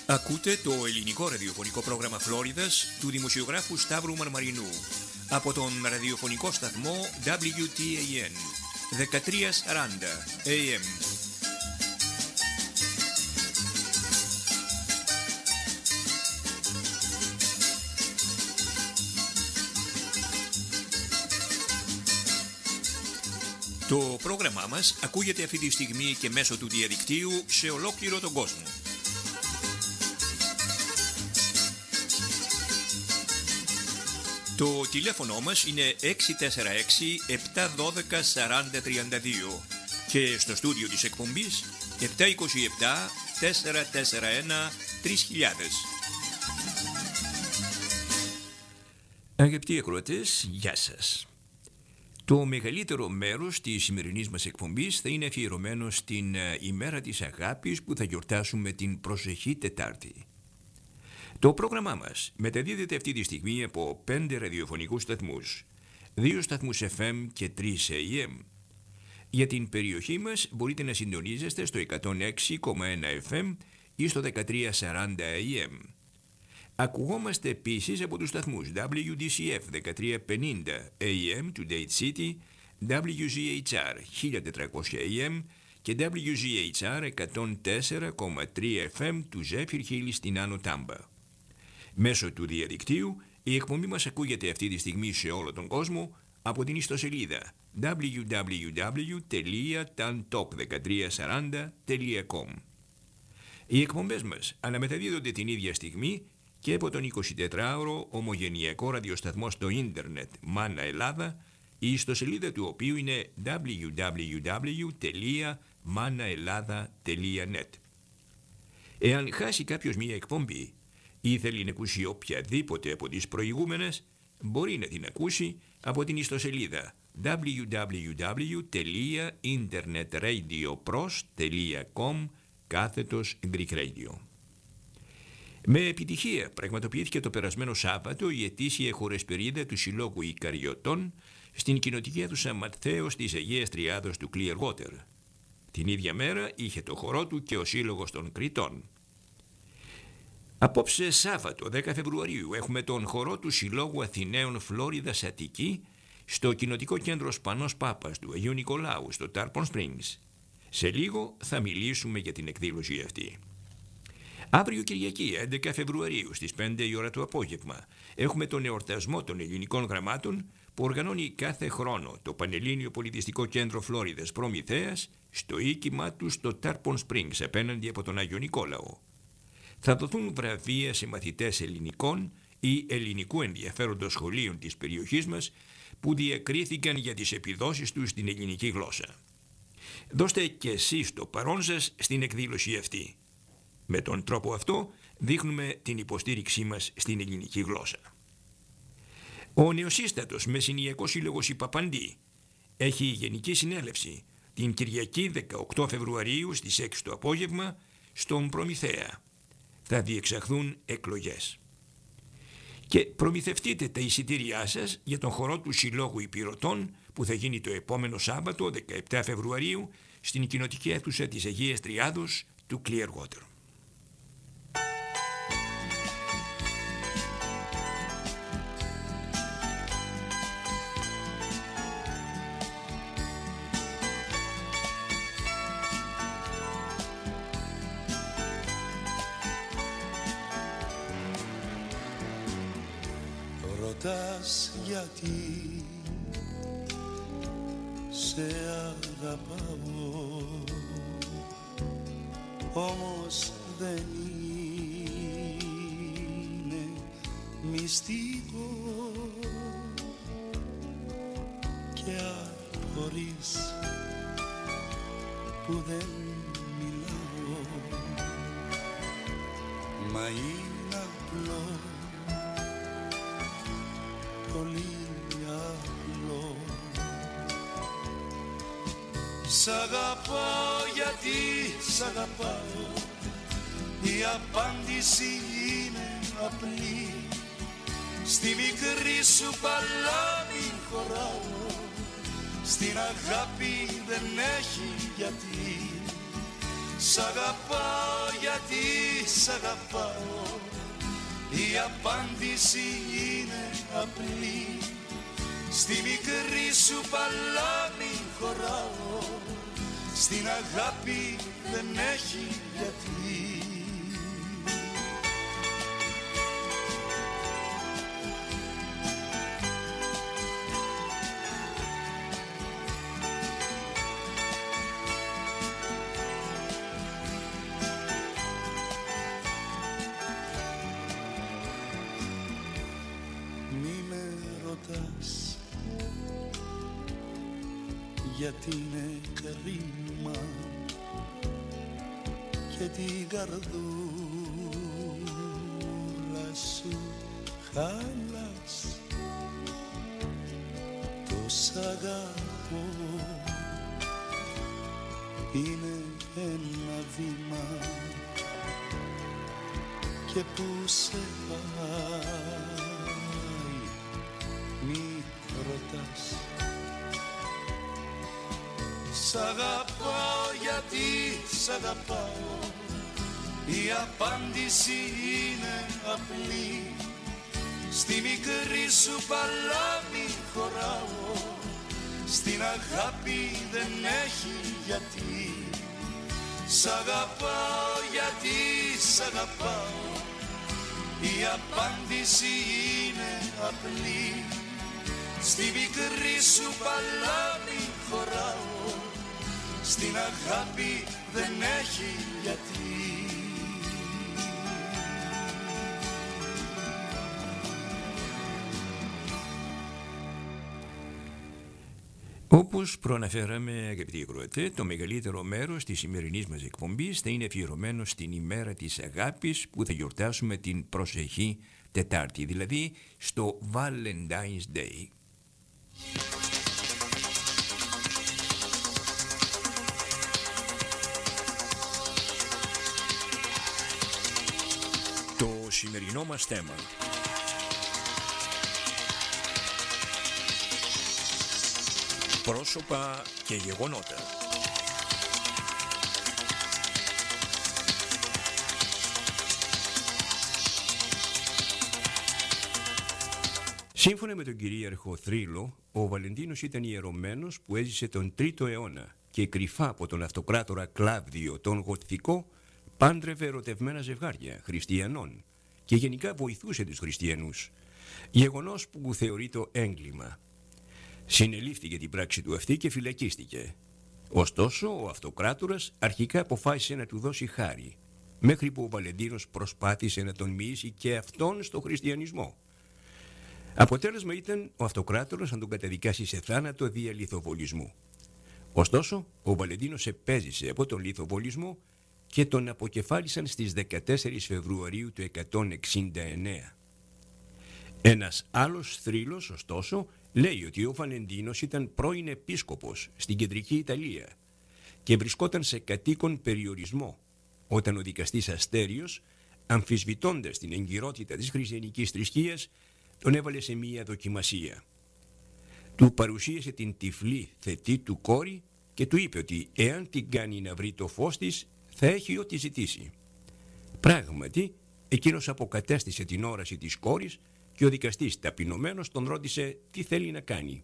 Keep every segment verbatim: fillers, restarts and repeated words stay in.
Ακούτε το ελληνικό ραδιοφωνικό πρόγραμμα Φλόριδας του δημοσιογράφου Σταύρου Μαρμαρινού από τον ραδιοφωνικό σταθμό ντάμπλιου τι έι εν δεκατριακόσια σαράντα έι εμ. Το πρόγραμμά μας ακούγεται αυτή τη στιγμή και μέσω του διαδικτύου σε ολόκληρο τον κόσμο. Το τηλέφωνο μας είναι έξι τέσσερα έξι επτά ένα δύο τέσσερα μηδέν τρία δύο και στο στούντιο της εκπομπής επτά δύο επτά τέσσερα τέσσερα ένα τρεις χιλιάδες. Αγαπητοί ακροατές, γεια σας. Το μεγαλύτερο μέρος της σημερινής μας εκπομπής θα είναι αφιερωμένο στην ημέρα της αγάπης που θα γιορτάσουμε την προσεχή Τετάρτη. Το πρόγραμμά μας μεταδίδεται αυτή τη στιγμή από πέντε ραδιοφωνικούς σταθμούς, δύο σταθμούς εφ εμ και τρεις έι εμ. Για την περιοχή μας μπορείτε να συντονίζεστε στο εκατόν έξι κόμμα ένα εφ εμ ή στο δεκατριακόσια σαράντα έι εμ. Ακουγόμαστε επίσης από τους σταθμούς ντάμπλιου ντι σι εφ δεκατριακόσια πενήντα έι εμ του Date City, ντάμπλιου ζι έιτς αρ χίλια τετρακόσια έι εμ και ντάμπλιου ζι έιτς αρ εκατόν τέσσερα κόμμα τρία εφ εμ του Zephyr Hill στην Άνω Τάμπα. Μέσω του διαδικτύου η εκπομπή μας ακούγεται αυτή τη στιγμή σε όλο τον κόσμο από την ιστοσελίδα ντάμπλιου ντάμπλιου ντάμπλιου τελεία ταντοπ δεκατριακόσια σαράντα τελεία κομ. Οι εκπομπές μας αναμεταδίδονται την ίδια στιγμή και από τον εικοσιτετράωρο ομογενειακό ραδιοσταθμό στο ίντερνετ Μάνα Ελλάδα, η ιστοσελίδα του οποίου είναι ντάμπλιου ντάμπλιου ντάμπλιου τελεία μάνα Ελλάδα τελεία νετ. Εάν χάσει κάποιος μία εκπομπή ή θέλει να ακούσει οποιαδήποτε από τις προηγούμενες, μπορεί να την ακούσει από την ιστοσελίδα ντάμπλιου ντάμπλιου ντάμπλιου τελεία internetradiopros τελεία com κάθετος Greek Radio. Με επιτυχία πραγματοποιήθηκε το περασμένο Σάββατο η ετήσια χορεσπερίδα του Συλλόγου Ικαριωτών στην κοινοτικία του Σαν Ματθαίος της Αγίας Τριάδος του Clearwater. Την ίδια μέρα είχε το χορό του και ο Σύλλογος των Κριτών. Απόψε Σάββατο δέκα Φεβρουαρίου έχουμε τον χορό του Συλλόγου Αθηναίων Φλόριδας Αττική στο κοινοτικό κέντρο Σπανός Πάπας του Αγίου Νικολάου στο Tarpon Springs. Σε λίγο θα μιλήσουμε για την εκδήλωση αυτή. Αύριο Κυριακή έντεκα Φεβρουαρίου στις πέντε η ώρα το απόγευμα έχουμε τον εορτασμό των ελληνικών γραμμάτων που οργανώνει κάθε χρόνο το Πανελλήνιο Πολιτιστικό Κέντρο Φλόριδας Προμηθέας στο οίκημά του στο Tarpon Springs απέναντι από τον Άγιο Νικόλαο. Θα δοθούν βραβεία σε μαθητές ελληνικών ή ελληνικού ενδιαφέροντος σχολείων της περιοχής μας που διακρίθηκαν για τις επιδόσεις τους στην ελληνική γλώσσα. Δώστε και εσείς το παρόν σας στην εκδήλωση αυτή. Με τον τρόπο αυτό δείχνουμε την υποστήριξή μας στην ελληνική γλώσσα. Ο νεοσύστατος Μεσσηνιακός Σύλλογος Ιπαπαντή έχει γενική συνέλευση την Κυριακή δεκαοκτώ Φεβρουαρίου στις έξι το απόγευμα στον Προμηθέα. Θα διεξαχθούν εκλογές. Και προμηθευτείτε τα εισιτήριά σας για τον χορό του Συλλόγου Υπηρωτών που θα γίνει το επόμενο Σάββατο δεκαεπτά Φεβρουαρίου στην κοινοτική αίθουσα της Αγίας Τριάδος του Clearwater. Ρωτάς γιατί σε αγαπάω, όμως δεν είναι μυστικό και αν χωρίς που δεν μιλάω, μα είναι απλό, πολύ απλό. Σ' αγαπάω γιατί σ' αγαπάω, η απάντηση είναι απλή. Στη μικρή σου παλάμη χωράω, στην αγάπη δεν έχει γιατί. Σ' αγαπάω γιατί σ' αγαπάω, η απάντηση είναι απλή. Στη μικρή σου παλάμη χωράω, στην αγάπη δεν έχει γιατί. Γιατί είναι κρίμα και την καρδούλα σου χάλας. Το σ' αγαπώ είναι ένα βήμα και που σε πάει μη ρωτάς. Σ' αγαπάω γιατί σ' αγαπάω, η απάντηση είναι απλή. Στη μικρή σου παλάμη χωράω, στην αγάπη δεν έχει γιατί. Σ' αγαπάω γιατί σ' αγαπάω, η απάντηση είναι απλή. Στη μικρή σου παλάμη χωράω, στην αγάπη δεν έχει γιατί. Όπως προαναφέραμε, αγαπητοί ακροατές, το μεγαλύτερο μέρος της σημερινής μας εκπομπής θα είναι αφιερωμένο στην ημέρα της αγάπης που θα γιορτάσουμε την προσεχή Τετάρτη, δηλαδή στο Valentine's Day. Το σημερινό μας θέμα: πρόσωπα και γεγονότα. Σύμφωνα με τον κυρίαρχο Θρύλο, ο Βαλεντίνος ήταν ιερωμένος που έζησε τον τρίτο αιώνα και κρυφά από τον αυτοκράτορα Κλάβδιο τον Γοτθικό πάντρευε ερωτευμένα ζευγάρια χριστιανών και γενικά βοηθούσε τους χριστιανούς, γεγονός που θεωρεί το έγκλημα. Συνελήφθηκε την πράξη του αυτή και φυλακίστηκε. Ωστόσο, ο αυτοκράτορας αρχικά αποφάσισε να του δώσει χάρη, μέχρι που ο Βαλεντίνος προσπάθησε να τον μοιήσει και αυτόν στο χριστιανισμό. Αποτέλεσμα ήταν ο αυτοκράτορας να τον καταδικάσει σε θάνατο δια λιθοβολισμού. Ωστόσο, ο Βαλεντίνος επέζησε από τον λιθοβολισμό και τον αποκεφάλισαν στις δεκατέσσερις Φεβρουαρίου του εκατόν εξήντα εννέα. Ένας άλλος θρύλος, ωστόσο, λέει ότι ο Βαλεντίνος ήταν πρώην επίσκοπος στην κεντρική Ιταλία και βρισκόταν σε κατοίκον περιορισμό όταν ο δικαστής Αστέριος, αμφισβητώντας την εγκυρότητα της χριστιανικής θρησκείας, τον έβαλε σε μία δοκιμασία. Του παρουσίασε την τυφλή θετή του κόρη και του είπε ότι εάν την κάνει να βρει το φως της, θα έχει ό,τι ζητήσει. Πράγματι, εκείνος αποκατέστησε την όραση της κόρης και ο δικαστής ταπεινωμένος τον ρώτησε τι θέλει να κάνει.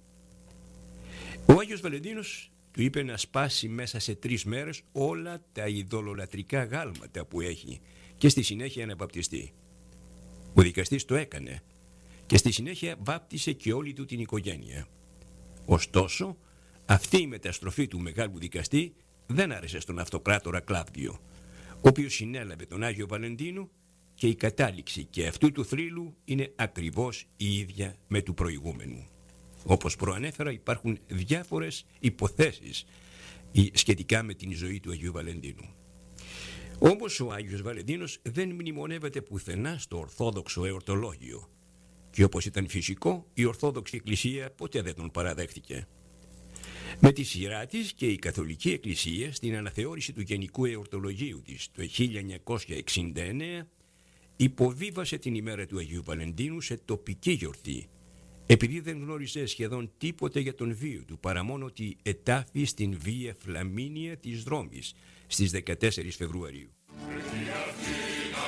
Ο Άγιος Βαλεντίνος του είπε να σπάσει μέσα σε τρεις μέρες όλα τα ειδωλολατρικά γάλματα που έχει και στη συνέχεια να βαπτιστεί. Ο δικαστής το έκανε και στη συνέχεια βάπτισε και όλη του την οικογένεια. Ωστόσο, αυτή η μεταστροφή του μεγάλου δικαστή δεν άρεσε στον αυτοκράτορα Κλάβδιο, ο οποίος συνέλαβε τον Άγιο Βαλεντίνο και η κατάληξη και αυτού του θρύλου είναι ακριβώς η ίδια με του προηγούμενου. Όπως προανέφερα, υπάρχουν διάφορες υποθέσεις σχετικά με την ζωή του Αγίου Βαλεντίνου. Όμως ο Άγιος Βαλεντίνος δεν μνημονεύεται πουθενά στο Ορθόδοξο εορτολόγιο και όπως ήταν φυσικό, η Ορθόδοξη Εκκλησία ποτέ δεν τον παραδέχτηκε. Με τη σειρά της και η Καθολική Εκκλησία στην αναθεώρηση του Γενικού Εορτολογίου της το χίλια εννιακόσια εξήντα εννέα υποβίβασε την ημέρα του Αγίου Βαλεντίνου σε τοπική γιορτή, επειδή δεν γνώριζε σχεδόν τίποτε για τον βίο του παρά μόνο ότι ετάφη στην Βία Φλαμίνια της Ρώμης στις δεκατέσσερις Φεβρουαρίου.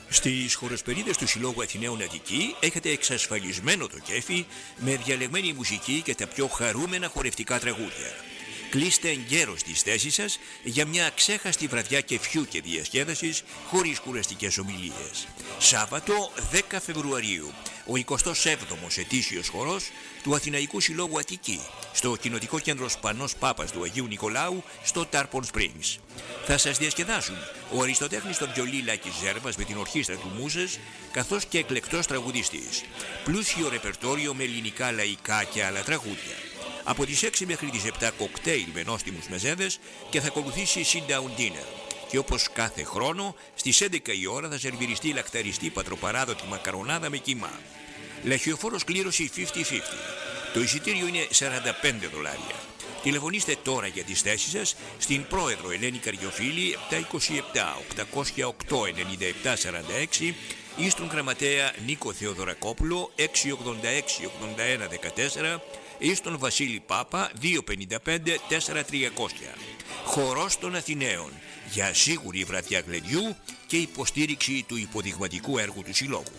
Στις χοροσπερίδες του Συλλόγου Αθηναίων Αττική έχετε εξασφαλισμένο το κέφι με διαλεγμένη μουσική και τα πιο χαρούμενα χορευτικά τραγούδια. Κλείστε εγκαίρως τις θέσεις σας για μια αξέχαστη βραδιά κεφιού και διασκέδασης χωρίς κουραστικές ομιλίες. Σάββατο δέκα Φεβρουαρίου, ο εικοστός έβδομος ετήσιος χορός του Αθηναϊκού Συλλόγου Αττική στο Κοινοτικό Κέντρο Σπανός Πάπας του Αγίου Νικολάου στο Τάρπον Springs. Θα σας διασκεδάσουν ο αριστοτέχνης στο βιολί Λάκης Ζέρβας με την ορχήστρα του Μούσες, καθώς και εκλεκτός τραγουδιστής. Πλούσιο ρεπερτόριο με ελληνικά λαϊκά και άλλα τραγούδια. Από τις έξι μέχρι τις επτά κοκτέιλ με νόστιμους μεζέδες και θα ακολουθήσει sit down dinner. Και όπως κάθε χρόνο, στις έντεκα η ώρα θα σερβιριστεί λακταριστή πατροπαράδοτη μακαρονάδα με κιμά. Λαχιοφόρος κλήρωση πενήντα πενήντα. Το εισιτήριο είναι σαράντα πέντε δολάρια. Τηλεφωνήστε τώρα για τις θέσεις σας στην πρόεδρο Ελένη Καριοφίλη επτακόσια είκοσι επτά οκτακόσια οκτώ ενενήντα επτά σαράντα έξι ή στον γραμματέα Νίκο Θεοδωρακόπουλο έξι ογδόντα έξι ογδόντα ένα δεκατέσσερα ή στον Βασίλη Πάπα δύο πενήντα πέντε τέσσερα τριακόσια. Χορός των Αθηναίων για σίγουρη βραδιά γλεντιού και υποστήριξη του υποδειγματικού έργου του Συλλόγου.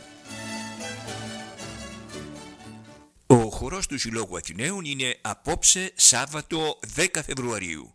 Ο χορός του Συλλόγου Αθηναίων είναι απόψε Σάββατο δέκα Φεβρουαρίου.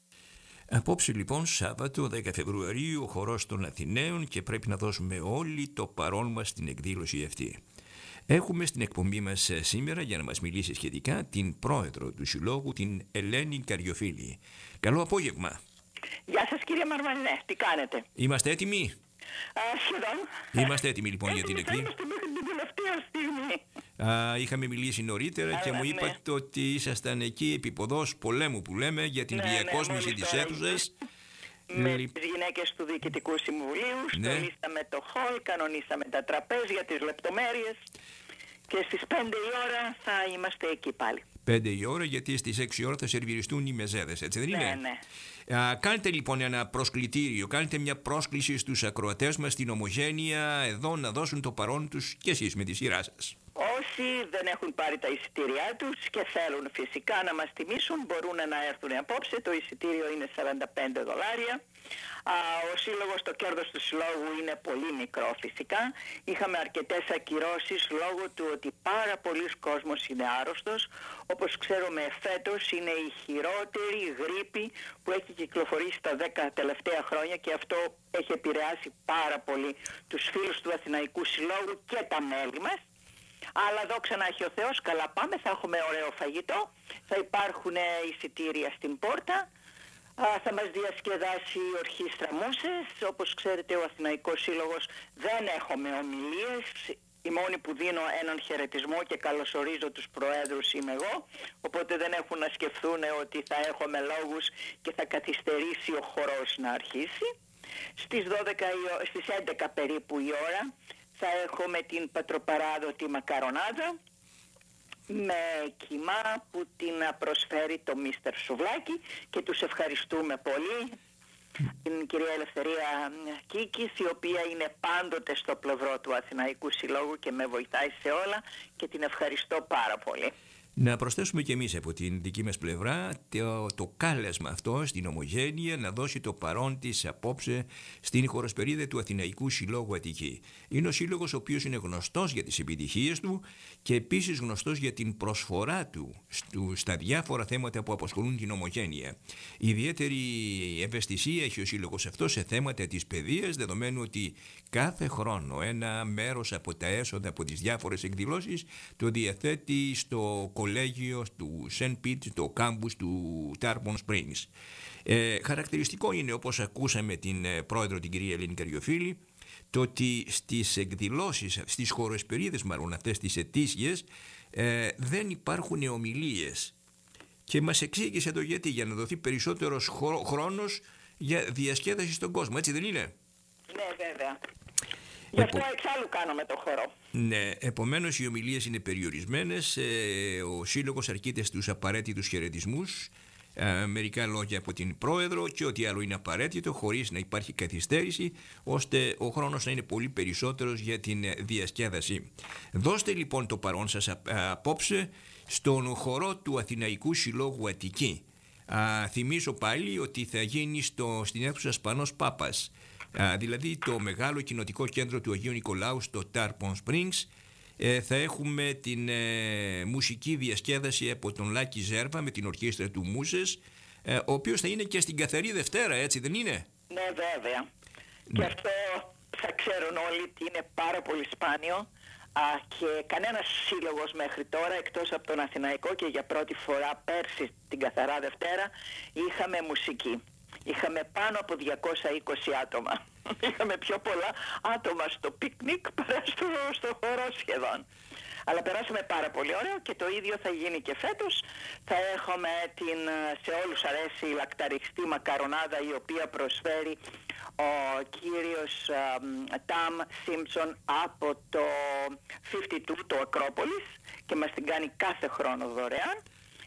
Απόψε λοιπόν Σάββατο δέκα Φεβρουαρίου ο χορός των Αθηναίων και πρέπει να δώσουμε όλοι το παρόν μας στην εκδήλωση αυτή. Έχουμε στην εκπομπή μας σήμερα για να μας μιλήσει σχετικά την πρόεδρο του Συλλόγου, την Ελένη Καριοφίλη. Καλό απόγευμα. Γεια σας κύριε Μαρμανέ, τι κάνετε? Είμαστε έτοιμοι? Α, σχεδόν. Είμαστε έτοιμοι λοιπόν για την εκδήλωση. Είμαστε μέχρι την τελευταία στιγμή. Α, είχαμε μιλήσει νωρίτερα Άρα, και μου είπατε ναι. ότι ήσασταν εκεί επίποδος πολέμου που λέμε για την Ναι, διακόσμηση ναι, της τώρα αίθουσας. Με Λι- τις γυναίκες του Διοικητικού Συμβουλίου, Ναι. στολίσαμε το χολ, κανονίσαμε τα τραπέζια, τις λεπτομέρειες και στις πέντε η ώρα θα είμαστε εκεί πάλι. πέντε η ώρα, γιατί στις έξι η ώρα θα σερβιριστούν οι μεζέδες, έτσι δεν είναι? Ναι, ναι. Α, κάντε λοιπόν ένα προσκλητήριο, κάντε μια πρόσκληση στους ακροατές μας στην Ομογένεια εδώ να δώσουν το παρόν τους και εσείς με τη σειρά σας. Όσοι δεν έχουν πάρει τα εισιτήριά τους και θέλουν φυσικά να μας τιμήσουν, μπορούν να έρθουν απόψε. Το εισιτήριο είναι σαράντα πέντε δολάρια. Α, ο σύλλογος, το κέρδος του συλλόγου είναι πολύ μικρό φυσικά. Είχαμε αρκετές ακυρώσεις λόγω του ότι πάρα πολλοί κόσμος είναι άρρωστος. Όπως ξέρουμε φέτος είναι η χειρότερη γρίπη που έχει κυκλοφορήσει τα δέκα τελευταία χρόνια και αυτό έχει επηρεάσει πάρα πολύ τους φίλους του Αθηναϊκού Συλλόγου και τα μέλη μας. Αλλά δόξα να έχει ο Θεός, καλά πάμε, θα έχουμε ωραίο φαγητό, θα υπάρχουν εισιτήρια στην πόρτα, α, θα μας διασκεδάσει η ορχήστρα Μούσες. Όπως ξέρετε ο Αθηναϊκός Σύλλογος δεν έχουμε ομιλίες, η μόνη που δίνω έναν χαιρετισμό και καλωσορίζω τους προέδρους είμαι εγώ, οπότε δεν έχουν να σκεφτούν ότι θα έχουμε λόγους και θα καθυστερήσει ο χορός να αρχίσει. Στις, δώδεκα, στις έντεκα περίπου η ώρα θα έχουμε την πατροπαράδοτη μακαρονάδα με κιμά που την προσφέρει το μίστερ Σουβλάκη και τους ευχαριστούμε πολύ. Την κυρία Ελευθερία Κίκης, η οποία είναι πάντοτε στο πλευρό του Αθηναϊκού Συλλόγου και με βοηθάει σε όλα και την ευχαριστώ πάρα πολύ. Να προσθέσουμε και εμείς από την δική μας πλευρά το, το κάλεσμα αυτό στην Ομογένεια να δώσει το παρόν της απόψε στην χοροσπερίδα του Αθηναϊκού Συλλόγου Αττική. Είναι ο σύλλογος ο οποίος είναι γνωστός για τις επιτυχίες του και επίσης γνωστός για την προσφορά του στου, στα διάφορα θέματα που απασχολούν την Ομογένεια. Ιδιαίτερη ευαισθησία έχει ο σύλλογος αυτό σε θέματα της παιδείας, δεδομένου ότι κάθε χρόνο ένα μέρος από τα έσοδα από τις διάφορες εκδηλώσεις το διαθέτει στο κολέγιο του Σεντ Πιτ, το κάμπους του Τάρπον Springs. Ε, χαρακτηριστικό είναι, όπως ακούσαμε την ε, πρόεδρο την κυρία Ελένη Καριοφίλη, το ότι στις εκδηλώσεις, στις χοροσπερίδες μάλλον αυτές τις ετήσιες, ε, δεν υπάρχουν ομιλίες. Και μας εξήγησε το γιατί, για να δοθεί περισσότερος χρόνος για διασκέδαση στον κόσμο, έτσι δεν είναι? Ναι, βέβαια. Γι' αυτό Επο... εξάλλου κάνουμε το χορό. Ναι, επομένως οι ομιλίες είναι περιορισμένες, ε, ο σύλλογος αρκείται στους απαραίτητους χαιρετισμούς, ε, μερικά λόγια από την πρόεδρο και ό,τι άλλο είναι απαραίτητο χωρίς να υπάρχει καθυστέρηση, ώστε ο χρόνος να είναι πολύ περισσότερος για την διασκέδαση. Δώστε λοιπόν το παρόν σας α, α, απόψε στον χορό του Αθηναϊκού Συλλόγου Αττική. Α, θυμίζω πάλι ότι θα γίνει στο, στην αίθουσα Σπανός Πάπας Α, δηλαδή το μεγάλο κοινοτικό κέντρο του Αγίου Νικολάου στο Tarpon Springs. Ε, θα έχουμε την ε, μουσική διασκέδαση από τον Λάκη Ζέρβα με την ορχήστρα του Μούσες, ε, ο οποίος θα είναι και στην Καθαρή Δευτέρα, έτσι δεν είναι? Ναι, βέβαια. Ναι. Και αυτό θα ξέρουν όλοι ότι είναι πάρα πολύ σπάνιο. Α, και κανένας σύλλογος μέχρι τώρα, εκτός από τον Αθηναϊκό, και για πρώτη φορά πέρσι την Καθαρά Δευτέρα είχαμε μουσική. Είχαμε πάνω από διακόσια είκοσι άτομα. Είχαμε πιο πολλά άτομα στο πικνίκ παρά στο, στο χώρο σχεδόν. Αλλά περάσαμε πάρα πολύ ωραίο και το ίδιο θα γίνει και φέτος. Θα έχουμε την, σε όλους αρέσει η λακταριστή μακαρονάδα, η οποία προσφέρει ο κύριος Ταμ Σίμψον από το πενήντα δύο, το Ακρόπολης, και μας την κάνει κάθε χρόνο δωρεάν.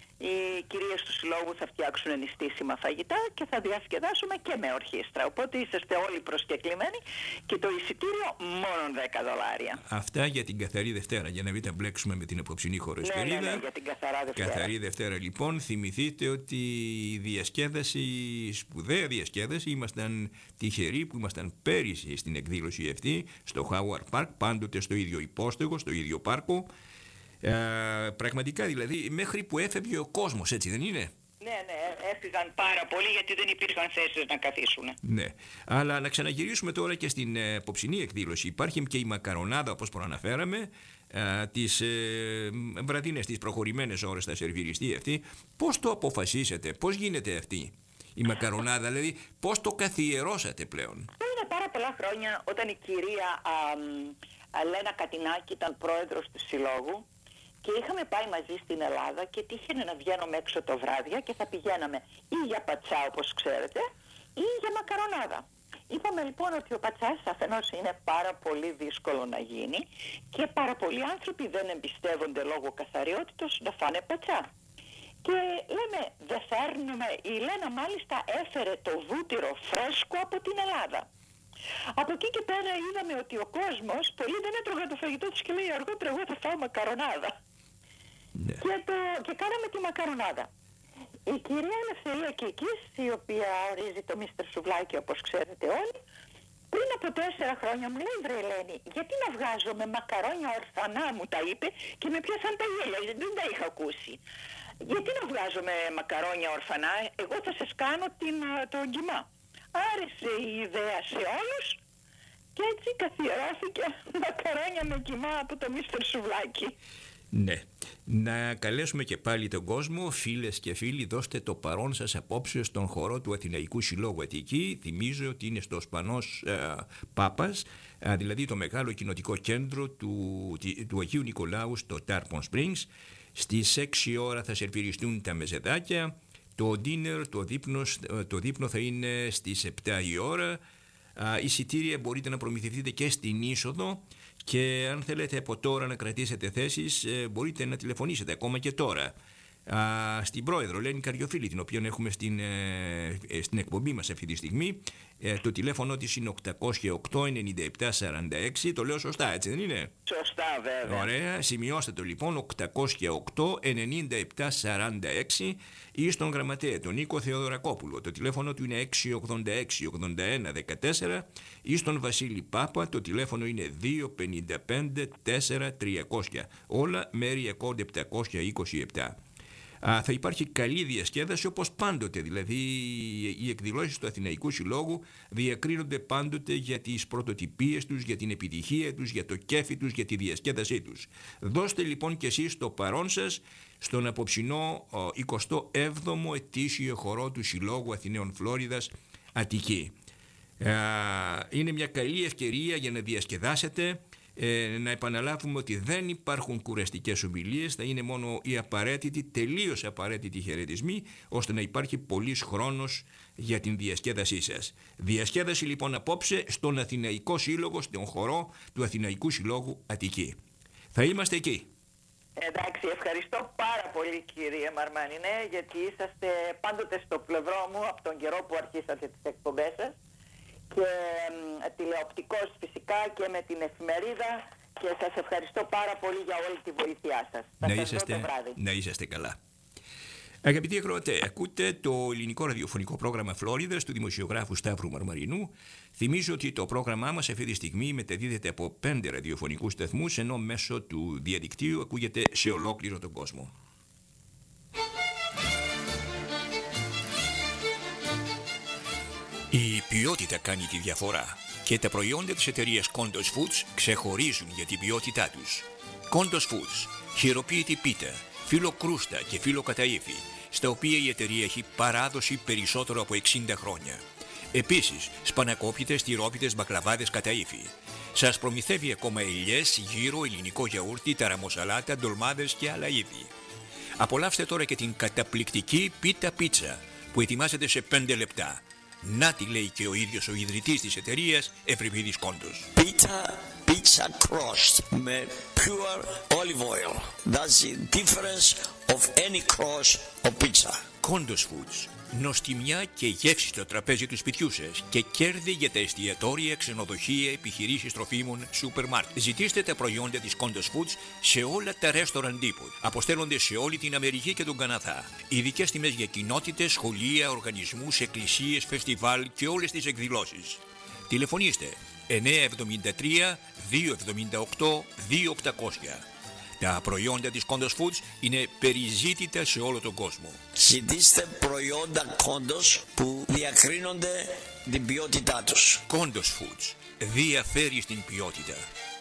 Οι κυρίες του Συλλόγου θα φτιάξουν νηστίσιμα φαγητά και θα διασκεδάσουμε και με ορχήστρα. Οπότε είσαστε όλοι προσκεκλημένοι και το εισιτήριο μόνο δέκα δολάρια. Αυτά για την Καθαρή Δευτέρα, για να μην τα μπλέξουμε με την απόψινή χωροεσπερίδα. Ναι, ναι, ναι, για την Καθαρά Δευτέρα. Καθαρή Δευτέρα λοιπόν, θυμηθείτε ότι η διασκέδαση, σπουδαία διασκέδαση, ήμασταν τυχεροί που ήμασταν πέρυσι στην εκδήλωση αυτή, στο Howard Park, πάντοτε στο ίδιο υπόστεγο, στο ίδιο πάρκο. Ε, πραγματικά δηλαδή μέχρι που έφευγε ο κόσμος, έτσι δεν είναι? Ναι, ναι, έφυγαν πάρα πολύ γιατί δεν υπήρχαν θέσεις να καθίσουν. Ναι, αλλά να ξαναγυρίσουμε τώρα και στην ε, απόψινή εκδήλωση. Υπάρχει και η μακαρονάδα, όπως προαναφέραμε, ε, τις ε, βραδίνες, τις προχωρημένες ώρες θα σερβιριστεί αυτή. Πώς το αποφασίσατε, πώς γίνεται αυτή η μακαρονάδα, δηλαδή πώς το καθιερώσατε πλέον? Είναι πάρα πολλά χρόνια όταν η κυρία α, α, Λένα Κατινάκη ήταν πρόεδρος του Συλλόγου. Και είχαμε πάει μαζί στην Ελλάδα και τύχαινε να βγαίνουμε έξω το βράδια και θα πηγαίναμε ή για πατσά, όπως ξέρετε, ή για μακαρονάδα. Είπαμε λοιπόν ότι ο πατσάς αφενός είναι πάρα πολύ δύσκολο να γίνει και πάρα πολλοί άνθρωποι δεν εμπιστεύονται λόγω καθαριότητος να φάνε πατσά. Και λέμε, δεν φέρνουμε, η Λένα μάλιστα έφερε το βούτυρο φρέσκο από την Ελλάδα. Από εκεί και πέρα είδαμε ότι ο κόσμος, πολλοί δεν έτρωγαν το φαγητό τους και λέει αργότερα εγώ θα φάω μακαρονάδα. Ναι. Και, το, και κάναμε τη μακαρονάδα. Η κυρία Ελευθερία Κίκης, η οποία ορίζει το μίστερ Σουβλάκι όπως ξέρετε όλοι, πριν από τέσσερα χρόνια μου λέει, βρε Ελένη, γιατί να βγάζω με μακαρόνια ορφανά, μου τα είπε και με πιάσαν τα γέλια, δεν τα είχα ακούσει. Γιατί να βγάζω με μακαρόνια ορφανά, εγώ θα σας κάνω την, το γκιμά. Άρεσε η ιδέα σε όλους και έτσι καθιερώθηκε μακαρόνια με κιμά από το μίστερ Σουβλάκι. Ναι. Να καλέσουμε και πάλι τον κόσμο, φίλες και φίλοι, δώστε το παρόν σας απόψε στον χορό του Αθηναϊκού Συλλόγου Αττική. Θυμίζω ότι είναι στο Σπανός ε, Πάπας, ε, δηλαδή το μεγάλο κοινοτικό κέντρο του, του Αγίου Νικολάου στο Tarpon Springs. Στις έξι ώρα θα σερβιριστούν τα μεζεδάκια. Το dinner, το δείπνο, το δείπνο θα είναι στις επτά η ώρα. Α, εισιτήρια μπορείτε να προμηθευτείτε και στην είσοδο και αν θέλετε από τώρα να κρατήσετε θέσεις μπορείτε να τηλεφωνήσετε ακόμα και τώρα α, στην πρόεδρο Λένη Καριοφίλη, την οποία έχουμε στην, ε, στην εκπομπή μας αυτή τη στιγμή. Ε, το τηλέφωνο της είναι οκτακόσια οκτώ ενενήντα επτά σαράντα έξι. Το λέω σωστά, έτσι δεν είναι? Σωστά, βέβαια. Ωραία, σημειώστε το λοιπόν, οκτακόσια οκτώ ενενήντα επτά σαράντα έξι, ή στον γραμματέα τον Νίκο Θεοδωρακόπουλο. Το τηλέφωνο του είναι έξι ογδόντα έξι ογδόντα ένα δεκατέσσερα, ή στον Βασίλη Πάπα το τηλέφωνο είναι δύο πενήντα πέντε τέσσερα τριακόσια. Όλα μέρη ακόρντ επτακόσια είκοσι επτά. Α, θα υπάρχει καλή διασκέδαση όπως πάντοτε, δηλαδή οι εκδηλώσεις του Αθηναϊκού Συλλόγου διακρίνονται πάντοτε για τις πρωτοτυπίες τους, για την επιτυχία τους, για το κέφι τους, για τη διασκέδασή τους. Δώστε λοιπόν και εσείς το παρόν σας στον απόψινό εικοστό έβδομο ετήσιο χορό του Συλλόγου Αθηναίων Φλόριδας Αττική. Α, είναι μια καλή ευκαιρία για να διασκεδάσετε. Ε, να επαναλάβουμε ότι δεν υπάρχουν κουραστικές ομιλίες, θα είναι μόνο οι απαραίτητοι, τελείως απαραίτητοι χαιρετισμοί, ώστε να υπάρχει πολύς χρόνος για την διασκέδασή σας. Διασκέδαση λοιπόν απόψε στον Αθηναϊκό Σύλλογο, στον χορό του Αθηναϊκού Συλλόγου Αττική. Θα είμαστε εκεί. Εντάξει, ευχαριστώ πάρα πολύ κύριε Μαρμάνινε, γιατί είσαστε πάντοτε στο πλευρό μου από τον καιρό που αρχίσατε τις εκπομπές σας. Και ε, τηλεοπτικός φυσικά και με την εφημερίδα, και σας ευχαριστώ πάρα πολύ για όλη τη βοήθειά σας. Θα να, σας είσαστε, δω το βράδυ. να είσαστε καλά. Αγαπητοί ακροατέ, ακούτε το ελληνικό ραδιοφωνικό πρόγραμμα Φλόριδας του δημοσιογράφου Σταύρου Μαρμαρινού. Θυμίζω ότι το πρόγραμμά μας αυτή τη στιγμή μεταδίδεται από πέντε ραδιοφωνικούς σταθμούς, ενώ μέσω του διαδικτύου ακούγεται σε ολόκληρο τον κόσμο. Η ποιότητα κάνει τη διαφορά και τα προϊόντα της εταιρείας Kondos Foods ξεχωρίζουν για την ποιότητά τους. Kondos Foods, χειροποίητη πίτα, φύλλο κρούστα και φύλλο καταΐφι, στα οποία η εταιρεία έχει παράδοση περισσότερο από εξήντα χρόνια. Επίσης, σπανακόπιτες, τυρόπιτες, μπακλαβάδες καταΐφι. Σας προμηθεύει ακόμα ελιές, γύρο, ελληνικό γιαούρτι, ταραμοσαλάτα, ντολμάδες και άλλα είδη. Απολαύστε τώρα και την καταπληκτική πίτα πίτσα που ετοιμάζεται σε πέντε λεπτά. Να τη λέει και ο ίδιος ο ιδρυτής της εταιρείας, Ευρυπίδης Κόντος. Πίτα pizza crust με pure olive oil. That's the difference of any crust of pizza. Kondos Foods. Νοστιμιά και γεύση στο τραπέζι του σπιτιού σας και κέρδη για τα εστιατόρια, ξενοδοχεία, επιχειρήσεις τροφίμων, σούπερ μάρκετ. Ζητήστε τα προϊόντα της Kondos Foods σε όλα τα ρέστοραν τύπου. Αποστέλλονται σε όλη την Αμερική και τον Καναδά. Ειδικές τιμές για κοινότητες, σχολεία, οργανισμούς, εκκλησίες, φεστιβάλ και όλες τις εκδηλώσεις. Τηλεφωνήστε εννιά εβδομήντα τρία δύο εβδομήντα οκτώ δύο οκτακόσια. Τα προϊόντα της Kondos Foods είναι περιζήτητα σε όλο τον κόσμο. Ζητήστε προϊόντα Kondos που διακρίνονται την ποιότητά τους. Kondos Foods διαφέρει στην ποιότητα.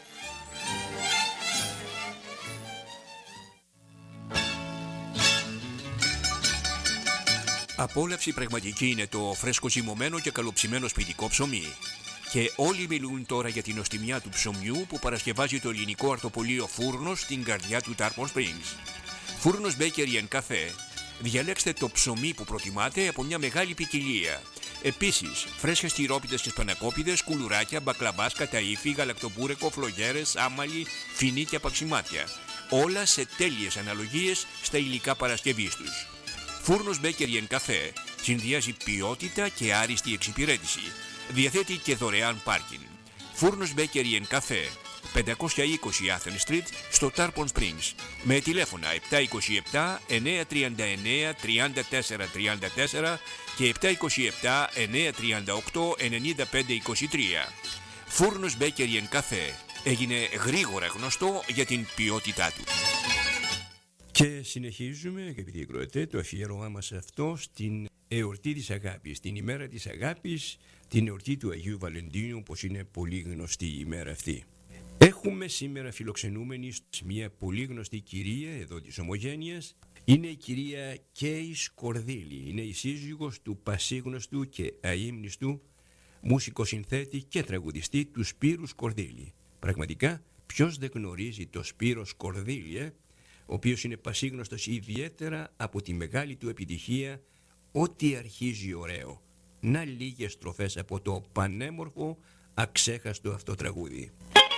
Απόλαυση πραγματική είναι το φρέσκο ζυμωμένο και καλοψημένο σπιτικό ψωμί. Και όλοι μιλούν τώρα για την νοστιμιά του ψωμιού που παρασκευάζει το ελληνικό αρτοπολείο Φούρνος στην καρδιά του Tarpon Springs. Φούρνος Bakery and Cafe. Διαλέξτε το ψωμί που προτιμάτε από μια μεγάλη ποικιλία. Επίσης, φρέσκες τυρόπιτες και σπανακόπιτες, κουλουράκια, μπακλαβάς, καταΐφι, γαλακτοπούρεκο, φλογέρες, άμαλι, φινί και απαξιμάτια. Όλα σε τέλειες αναλογίες στα υλικά παρασκευής τους. Φούρνος Bakery and Cafe συνδυάζει ποιότητα και άριστη εξυπηρέτηση. Διαθέτει και δωρεάν πάρκινγκ. Φούρνος Bakery and Cafe, πεντακόσια είκοσι Athens Street, στο Tarpon Springs. Με τηλέφωνα επτά είκοσι επτά εννιά τριάντα εννιά τριάντα τέσσερα τριάντα τέσσερα και επτά είκοσι επτά εννιά τριάντα οκτώ ενενήντα πέντε είκοσι τρία. Φούρνος Bakery and Cafe έγινε γρήγορα γνωστό για την ποιότητά του. Και συνεχίζουμε, αγαπητοί ακροατές, το αφιέρωμά μας αυτό στην εορτή της αγάπης, την ημέρα της αγάπης, την εορτή του Αγίου Βαλεντίνου, πως είναι πολύ γνωστή η ημέρα αυτή. Έχουμε σήμερα φιλοξενούμενη μια πολύ γνωστή κυρία εδώ της Ομογένειας. Είναι η κυρία Κέι Σκορδίλη. Είναι η σύζυγος του πασίγνωστου και αείμνηστου μουσικοσυνθέτη και τραγουδιστή του Σπύρου Σκορδίλη. Πραγματικά, ποιος δεν γνωρίζει το Σπύρο Σκορδίλη, ε? ο οποίος είναι πασίγνωστος ιδιαίτερα από τη μεγάλη του επιτυχία «Ό,τι αρχίζει ωραίο». Να λίγες στροφές από το πανέμορφο, αξέχαστο αυτό τραγούδι.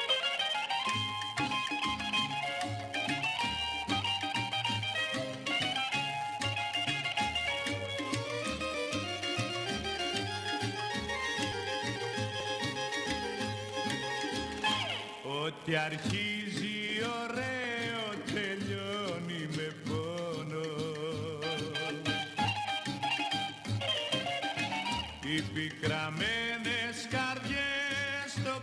Ό,τι αρχίζει ωραίο τελειώνει με πόνο. Οι πικραμένες καρδιές το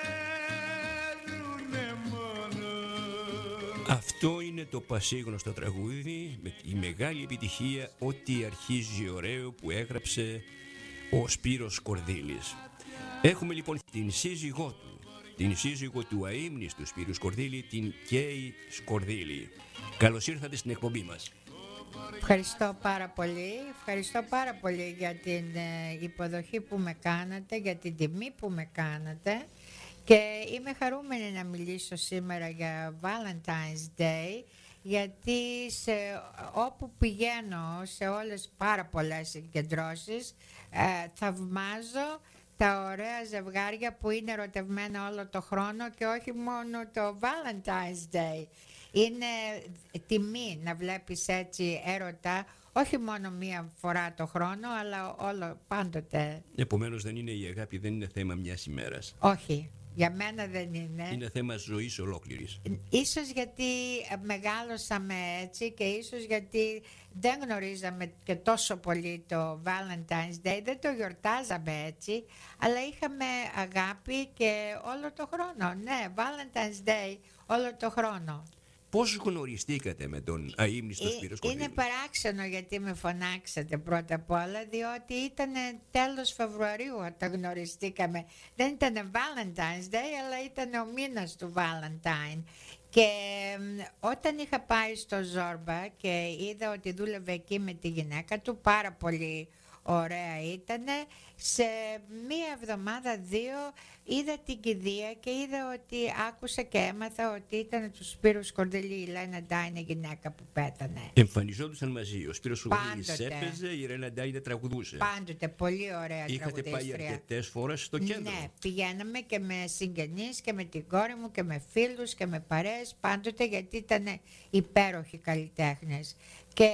ξέρουνε μόνο. Αυτό είναι το πασίγνωστο τραγούδι με τη μεγάλη επιτυχία «Ό,τι αρχίζει ωραίο» που έγραψε ο Σπύρος Σκορδίλης. Έχουμε λοιπόν την σύζυγό του, την σύζυγο του αείμνηστου Σπύρου Σκορδίλη, την Κέι Σκορδίλη. Καλώς ήρθατε στην εκπομπή μας. Ευχαριστώ πάρα πολύ. Ευχαριστώ πάρα πολύ για την ε, υποδοχή που με κάνατε, για την τιμή που με κάνατε. Και είμαι χαρούμενη να μιλήσω σήμερα για Valentine's Day, γιατί σε, όπου πηγαίνω, σε όλες πάρα πολλές συγκεντρώσεις, ε, θαυμάζω τα ωραία ζευγάρια που είναι ερωτευμένα όλο το χρόνο και όχι μόνο το Valentine's Day. Είναι τιμή να βλέπεις έτσι έρωτα, όχι μόνο μία φορά το χρόνο, αλλά όλο πάντοτε. Επομένως δεν είναι η αγάπη, δεν είναι θέμα μιας ημέρας. Όχι, Για μένα δεν είναι. Είναι θέμα ζωής ολόκληρης. Ίσως γιατί μεγάλωσαμε έτσι και ίσως γιατί δεν γνωρίζαμε και τόσο πολύ το Valentine's Day, δεν το γιορτάζαμε έτσι, αλλά είχαμε αγάπη και όλο το χρόνο. Ναι, Valentine's Day όλο το χρόνο. Πώς γνωριστήκατε με τον αείμνηστο Σπύρο Σκορδίλη? Είναι παράξενο γιατί με φωνάξατε πρώτα απ' όλα, διότι ήταν τέλος Φεβρουαρίου όταν γνωριστήκαμε. Δεν ήταν Valentine's Day, αλλά ήταν ο μήνας του Valentine. Και όταν είχα πάει στο Ζόρμπα και είδα ότι δούλευε εκεί με τη γυναίκα του, πάρα πολύ ωραία ήτανε, σε μία εβδομάδα, δύο, είδα την κηδεία και είδα ότι άκουσα και έμαθα ότι ήταν του Σπύρου Σκορδίλη, η Ρένα Ντάι είναι γυναίκα που πέθανε. Εμφανιζόντουσαν μαζί, ο Σπύρος Σκορδίλης έπαιζε, η Ρένα Ντάι τραγουδούσε. Πάντοτε, πολύ ωραία τραγουδίστρια. Είχατε πάει αρκετές φορές στο κέντρο? Ναι, πηγαίναμε και με συγγενείς και με την κόρη μου και με φίλους και με παρέες, πάντοτε, γιατί ήταν υπέροχοι καλλιτέχνες. Και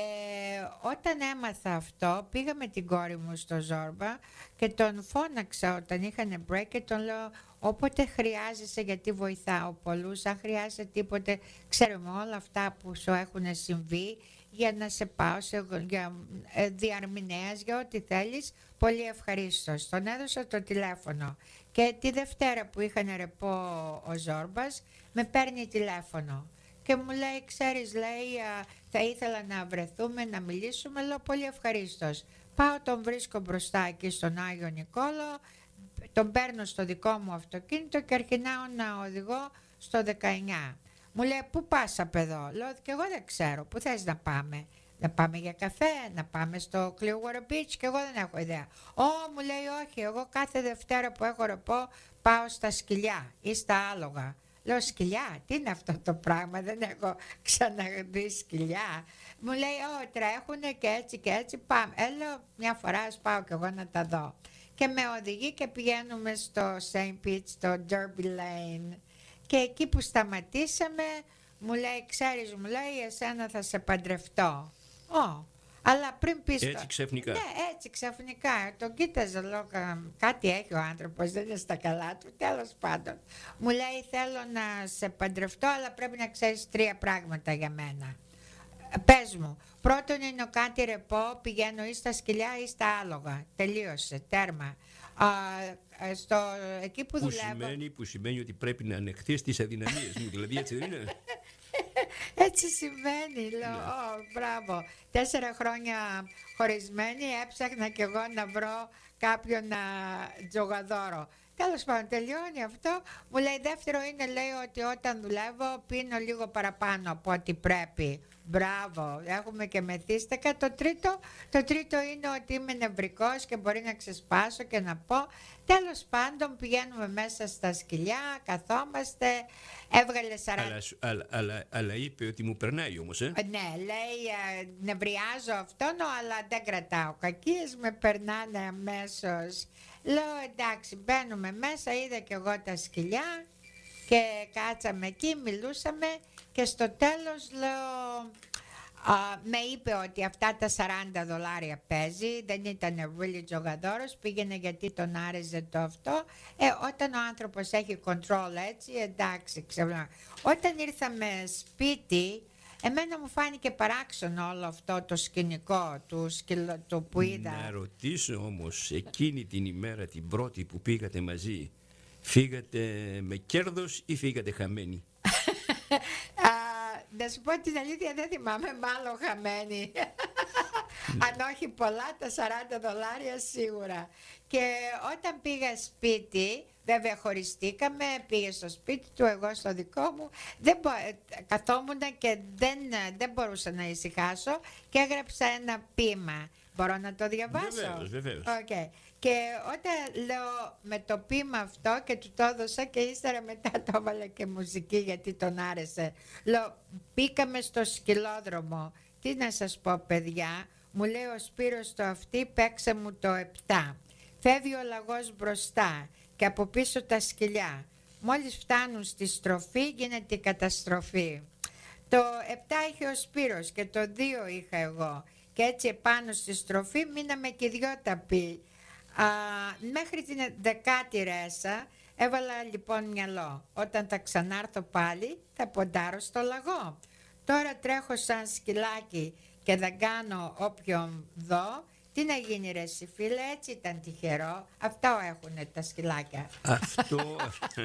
όταν έμαθα αυτό, πήγα με την κόρη μου στο Ζόρμπα και τον φώναξα όταν είχαν break και τον λέω όποτε χρειάζεσαι, γιατί βοηθάω πολλούς, αν χρειάζεσαι τίποτε, ξέρουμε όλα αυτά που σου έχουν συμβεί, για να σε πάω σε, για ε, διαρμηνέας, για ό,τι θέλεις, πολύ ευχαρίστως. Τον έδωσα το τηλέφωνο και τη Δευτέρα που είχαν ρεπό ο Ζόρμπας με παίρνει τηλέφωνο και μου λέει, ξέρεις, λέει, θα ήθελα να βρεθούμε, να μιλήσουμε. Λέω, πολύ ευχαρίστως. Πάω, τον βρίσκω μπροστά εκεί στον Άγιο Νικόλαο, τον παίρνω στο δικό μου αυτοκίνητο και αρχινάω να οδηγώ στο δεκαεννιά. Μου λέει, πού πας απ' εδώ? Λέω, και εγώ δεν ξέρω, πού θες να πάμε? Να πάμε για καφέ, να πάμε στο Clearwater Beach? Και εγώ δεν έχω ιδέα. Ω, μου λέει, όχι, εγώ κάθε Δευτέρα που έχω ρεπό πάω στα σκυλιά ή στα άλογα. Λέω, σκυλιά, τι είναι αυτό το πράγμα, δεν έχω ξαναδεί σκυλιά. Μου λέει, ω, τρέχουνε και έτσι και έτσι, πάμε. Ε, λέω, μια φορά ας πάω κι εγώ να τα δω. Και με οδηγεί και πηγαίνουμε στο Σέιντ Πιτς, στο Derby Lane. Και εκεί που σταματήσαμε, μου λέει, ξέρεις, μου λέει, εσένα θα σε παντρευτώ. Ω, αλλά πριν πεις... Έτσι ξαφνικά. Ναι, έτσι ξαφνικά. Τον κοίταζα, λέω, κάτι έχει ο άνθρωπος, δεν είναι στα καλά του. Τέλος πάντων. Μου λέει, θέλω να σε παντρευτώ, αλλά πρέπει να ξέρεις τρία πράγματα για μένα. Πες μου. Πρώτον είναι ο κάτι ρεπό, πηγαίνω ή στα σκυλιά ή στα άλογα. Τελείωσε, τέρμα. Α, στο, εκεί που, που δουλεύω... Σημαίνει, που σημαίνει ότι πρέπει να ανεχθείς τις αδυναμίες μου, δηλαδή έτσι δεν είναι? Έτσι σημαίνει, λέω, ναι. oh, μπράβο. Τέσσερα χρόνια χωρισμένη, έψαχνα κι εγώ να βρω κάποιον να τζογαδόρο. Τέλος πάντων, τελειώνει αυτό. Μου λέει, δεύτερο είναι, λέει, ότι όταν δουλεύω πίνω λίγο παραπάνω από ό,τι πρέπει. Μπράβο, έχουμε και μεθύστακα. Το τρίτο, το τρίτο είναι ότι είμαι νευρικός και μπορεί να ξεσπάσω και να πω. Τέλος πάντων, πηγαίνουμε μέσα στα σκυλιά, καθόμαστε, έβγαλε σαράντα... Αλλά, αλλά, αλλά, αλλά είπε ότι μου περνάει όμως, ε. Ναι, λέει, νευριάζω αυτόν, αλλά δεν κρατάω κακίες, με περνάνε αμέσως. Λέω, εντάξει, μπαίνουμε μέσα, είδα κι εγώ τα σκυλιά και κάτσαμε εκεί, μιλούσαμε και στο τέλος λέω, α, με είπε ότι αυτά τα σαράντα δολάρια παίζει, δεν ήταν really τζογαδόρος, πήγαινε γιατί τον άρεσε το αυτό. Ε, όταν ο άνθρωπος έχει control έτσι, εντάξει, ξέρω. Όταν ήρθαμε σπίτι, εμένα μου φάνηκε παράξενο όλο αυτό το σκηνικό του, σκυλο, του που είδα. Να ρωτήσω όμως, εκείνη την ημέρα την πρώτη που πήγατε μαζί, φύγατε με κέρδος ή φύγατε χαμένοι? Α, να σου πω την αλήθεια, δεν θυμάμαι, μάλλον χαμένη. Αν όχι πολλά, τα σαράντα δολάρια σίγουρα. Και όταν πήγα σπίτι, βέβαια χωριστήκαμε, πήγε στο σπίτι του, εγώ στο δικό μου, δεν μπο... καθόμουν και δεν, δεν μπορούσα να ησυχάσω και έγραψα ένα ποίημα. Μπορώ να το διαβάσω? Βεβαίως, βεβαίως. Okay. Και όταν λέω με το ποίημα αυτό και του το έδωσα και ύστερα μετά το έβαλα και μουσική γιατί τον άρεσε. Λέω, μπήκαμε στο σκυλόδρομο. Τι να σας πω, παιδιά, μου λέει ο Σπύρος το αυτή, παίξε μου το επτά. Φεύγει ο λαγός μπροστά και από πίσω τα σκυλιά. Μόλις φτάνουν στη στροφή γίνεται η καταστροφή. Το επτά είχε ο Σπύρος και το δύο είχα εγώ. Και έτσι επάνω στη στροφή μείναμε και δυο ταπεί. Α, μέχρι την δεκάτη ρέσα έβαλα λοιπόν μυαλό. Όταν θα ξανάρθω πάλι θα ποντάρω στο λαγό. Τώρα τρέχω σαν σκυλάκι και δεν κάνω όποιον δω. Τι να γίνει ρε εσύ φίλε, έτσι ήταν τυχερό. Αυτό έχουνε τα σκυλάκια. Αυτό...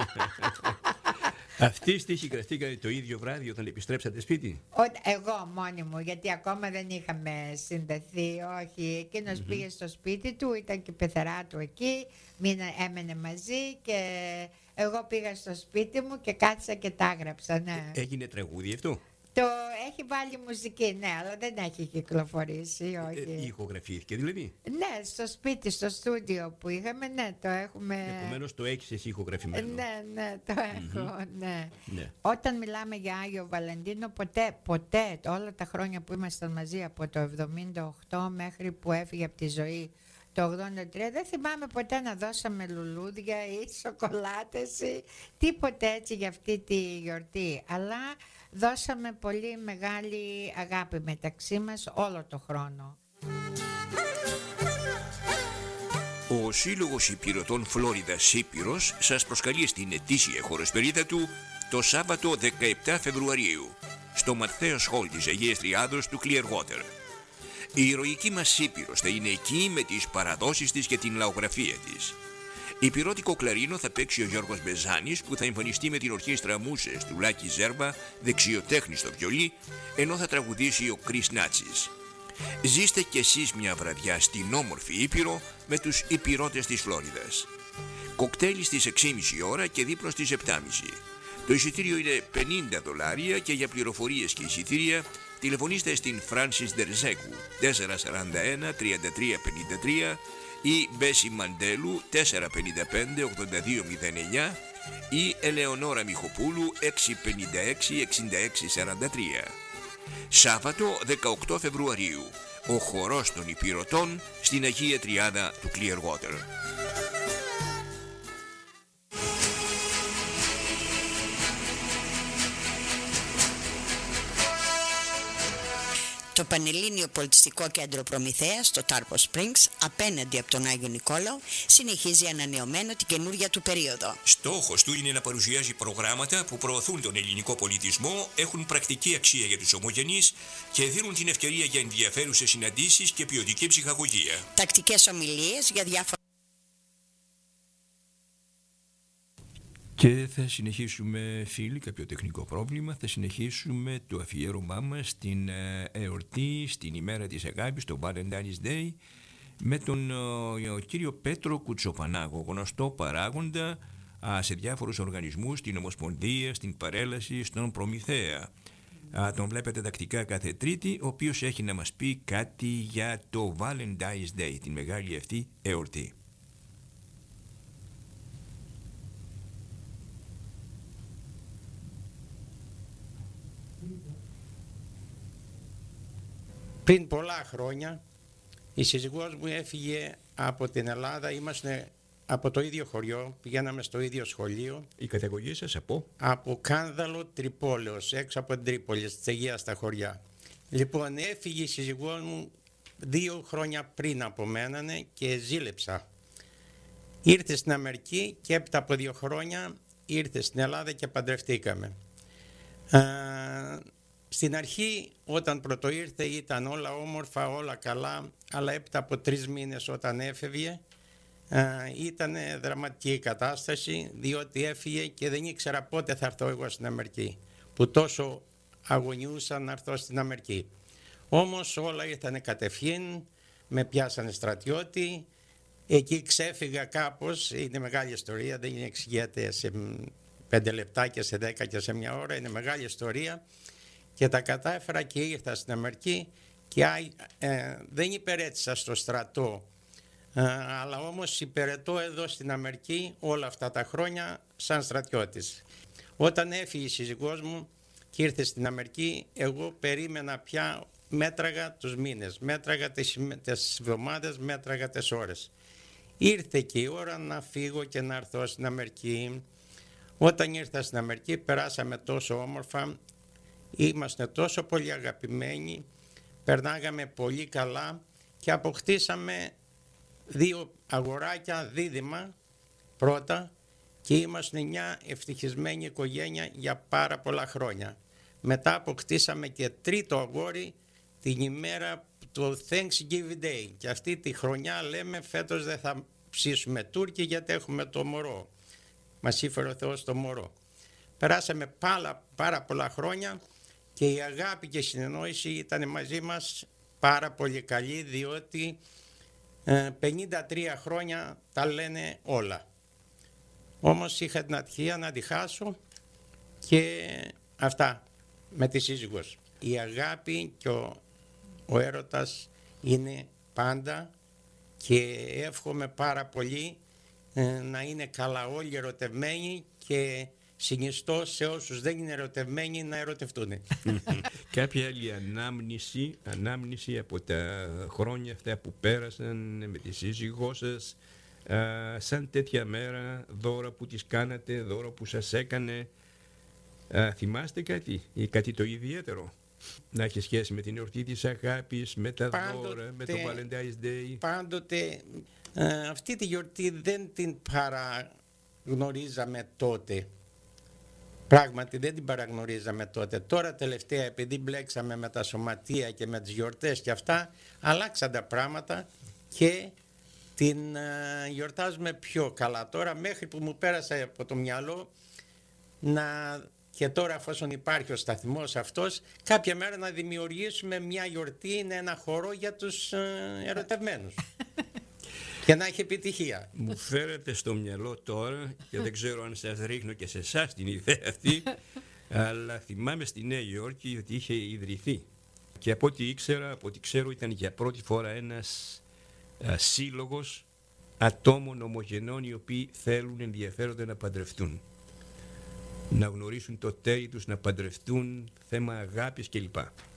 Αυτή η στίχη γραφτήκατε το ίδιο βράδυ όταν επιστρέψατε σπίτι? Ο, εγώ μόνη μου, γιατί ακόμα δεν είχαμε συνδεθεί, όχι. Εκείνος mm-hmm. πήγε στο σπίτι του, ήταν και η πεθερά του εκεί, μείνα, έμενε μαζί και εγώ πήγα στο σπίτι μου και κάτσα και τα έγραψα, ναι. Έγινε τραγούδι αυτό? Το έχει βάλει μουσική, ναι, αλλά δεν έχει κυκλοφορήσει, όχι. Ε, ηχογραφήθηκε δηλαδή? Ναι, στο σπίτι, στο στούντιο που είχαμε, ναι, το έχουμε. Επομένως το έχεις εσύ ηχογραφημένο? Ναι, ναι, το έχω, mm-hmm. ναι. ναι. Όταν μιλάμε για Άγιο Βαλεντίνο, ποτέ, ποτέ, όλα τα χρόνια που ήμασταν μαζί από το εβδομήντα οκτώ μέχρι που έφυγε από τη ζωή το ογδόντα τρία, δεν θυμάμαι ποτέ να δώσαμε λουλούδια ή σοκολάτες ή τίποτε έτσι για αυτή τη γιορτή, αλλά δώσαμε πολύ μεγάλη αγάπη μεταξύ μας όλο το χρόνο. Ο Σύλλογος Υπηρωτών Φλόριδας Ήπειρος σας προσκαλεί στην ετήσια χοροσπερίδα του το Σάββατο δεκαεπτά Φεβρουαρίου στο Ματθαίος Χολ της Αγίας Τριάδος του Clearwater. Η ηρωική μας Ήπειρος θα είναι εκεί με τις παραδόσεις της και την λαογραφία της. Υπηρώτικο κλαρίνο θα παίξει ο Γιώργος Μπεζάνης, που θα εμφανιστεί με την ορχήστρα Μούσες του Λάκη Ζέρβα, δεξιοτέχνη στο βιολί, ενώ θα τραγουδήσει ο Κρίς Νάτσης. Ζήστε κι εσείς μια βραδιά στην όμορφη Ήπειρο με τους υπηρώτες της Φλόριδας. Κοκτέιλ στις έξι και μισή ώρα και δείπνο στις επτά και μισή. Το εισιτήριο είναι πενήντα δολάρια και για πληροφορίες και εισιτήρια τηλεφωνήστε στην Φράνσις Ντερζέκου τετρακόσια σαράντα ένα τριάντα τρία πενήντα τρία ή Μπέση Μαντέλου τετρακόσια πενήντα πέντε ογδόντα δύο μηδέν εννιά ή Ελεονόρα Μιχοπούλου έξι πενήντα έξι εξήντα έξι σαράντα τρία. Σάββατο δεκαοκτώ Φεβρουαρίου, ο χορός των υπηρωτών στην Αγία Τριάδα του Clearwater. Το Πανελλήνιο Πολιτιστικό Κέντρο Προμηθέας στο Τάρπο Springs, απέναντι από τον Άγιο Νικόλαο, συνεχίζει ανανεωμένο την καινούργια του περίοδο. Στόχος του είναι να παρουσιάζει προγράμματα που προωθούν τον ελληνικό πολιτισμό, έχουν πρακτική αξία για τους ομογενείς και δίνουν την ευκαιρία για ενδιαφέρουσες συναντήσεις και ποιοτική ψυχαγωγία. Τακτικές ομιλίες για διάφορα. Και θα συνεχίσουμε, φίλοι, κάποιο τεχνικό πρόβλημα, θα συνεχίσουμε το αφιέρωμά μας στην εορτή, στην ημέρα της αγάπης, το Valentine's Day, με τον ο, κύριο Πέτρο Κουτσοπανάγο, γνωστό παράγοντα α, σε διάφορους οργανισμούς, στην Ομοσπονδία, στην Παρέλαση, στον Προμηθέα. Α, τον βλέπετε τακτικά κάθε Τρίτη, ο οποίος έχει να μας πει κάτι για το Valentine's Day, την μεγάλη αυτή εορτή. Πριν πολλά χρόνια η σύζυγός μου έφυγε από την Ελλάδα, είμαστε από το ίδιο χωριό, πηγαίναμε στο ίδιο σχολείο. Η καταγωγή σας από? Από Κάνδαλο Τρυπόλεως, έξω από την Τρίπολη, της Αιγαίας στα χωριά. Λοιπόν, έφυγε η σύζυγός μου δύο χρόνια πριν από μένα και ζήλεψα. Ήρθε στην Αμερική και έπειτα από δύο χρόνια ήρθε στην Ελλάδα και παντρευτήκαμε. Α, Στην αρχή όταν πρώτο ήρθε ήταν όλα όμορφα, όλα καλά, αλλά έπειτα από τρεις μήνες όταν έφευγε ήταν δραματική η κατάσταση, διότι έφυγε και δεν ήξερα πότε θα έρθω εγώ στην Αμερική, που τόσο αγωνιούσα να έρθω στην Αμερική. Όμως όλα ήρθαν κατευθείαν, με πιάσανε στρατιώτη, εκεί ξέφυγα κάπως, είναι μεγάλη ιστορία, δεν εξηγείται σε πέντε λεπτά και σε δέκα και σε μια ώρα, είναι μεγάλη ιστορία. Και τα κατάφερα και ήρθα στην Αμερική και ε, δεν υπηρέτησα στο στρατό, ε, αλλά όμως υπηρετώ εδώ στην Αμερική όλα αυτά τα χρόνια σαν στρατιώτης. Όταν έφυγε η σύζυγός μου και ήρθε στην Αμερική, εγώ περίμενα πια, μέτραγα τους μήνες, μέτραγα τις, τις εβδομάδες, μέτραγα τις ώρες. Ήρθε και η ώρα να φύγω και να έρθω στην Αμερική. Όταν ήρθα στην Αμερική περάσαμε τόσο όμορφα, είμαστε τόσο πολύ αγαπημένοι, περνάγαμε πολύ καλά και αποκτήσαμε δύο αγοράκια δίδυμα πρώτα και ήμασταν μια ευτυχισμένη οικογένεια για πάρα πολλά χρόνια. Μετά αποκτήσαμε και τρίτο αγόρι την ημέρα του Thanksgiving Day και αυτή τη χρονιά λέμε φέτος δεν θα ψήσουμε Τούρκοι γιατί έχουμε το μωρό. Μας ήφερε ο Θεός το μωρό. Περάσαμε πάρα, πάρα πολλά χρόνια και η αγάπη και η συνεννόηση ήταν μαζί μας πάρα πολύ καλή, διότι ε, πενήντα τρία χρόνια τα λένε όλα. Όμως είχα την ατυχία να τη χάσω και αυτά με τη σύζυγος. Η αγάπη και ο, ο έρωτας είναι πάντα και εύχομαι πάρα πολύ ε, να είναι καλά όλοι ερωτευμένοι και συνιστώ σε όσους δεν είναι ερωτευμένοι να ερωτευτούν. Κάποια άλλη ανάμνηση, ανάμνηση από τα χρόνια αυτά που πέρασαν με τη σύζυγό σας, α, σαν τέτοια μέρα, δώρα που τις κάνατε, δώρα που σας έκανε, α, θυμάστε κάτι ή κάτι το ιδιαίτερο? Να έχει σχέση με την εορτή της αγάπης, με τα πάντοτε, δώρα, με το Valentine's Day. Πάντοτε ε, αυτή τη γιορτή δεν την παραγνωρίζαμε τότε. Πράγματι δεν την παραγνωρίζαμε τότε. Τώρα τελευταία, επειδή μπλέξαμε με τα σωματεία και με τις γιορτές και αυτά, αλλάξαν τα πράγματα και την uh, γιορτάζουμε πιο καλά. Τώρα μέχρι που μου πέρασε από το μυαλό να, και τώρα εφόσον υπάρχει ο σταθμός αυτός, κάποια μέρα να δημιουργήσουμε μια γιορτή, είναι ένα χορό για τους uh, ερωτευμένους. Και να έχει επιτυχία. Μου φέρετε στο μυαλό τώρα και δεν ξέρω αν σας ρίχνω και σε εσάς την ιδέα αυτή, αλλά θυμάμαι στη Νέα Υόρκη ότι είχε ιδρυθεί και από ό,τι ήξερα, από ό,τι ξέρω ήταν για πρώτη φορά ένας α, σύλλογος ατόμων ομογενών οι οποίοι θέλουν, ενδιαφέρονται να παντρευτούν, να γνωρίσουν το τέρι τους, να παντρευτούν, θέμα αγάπης κλπ.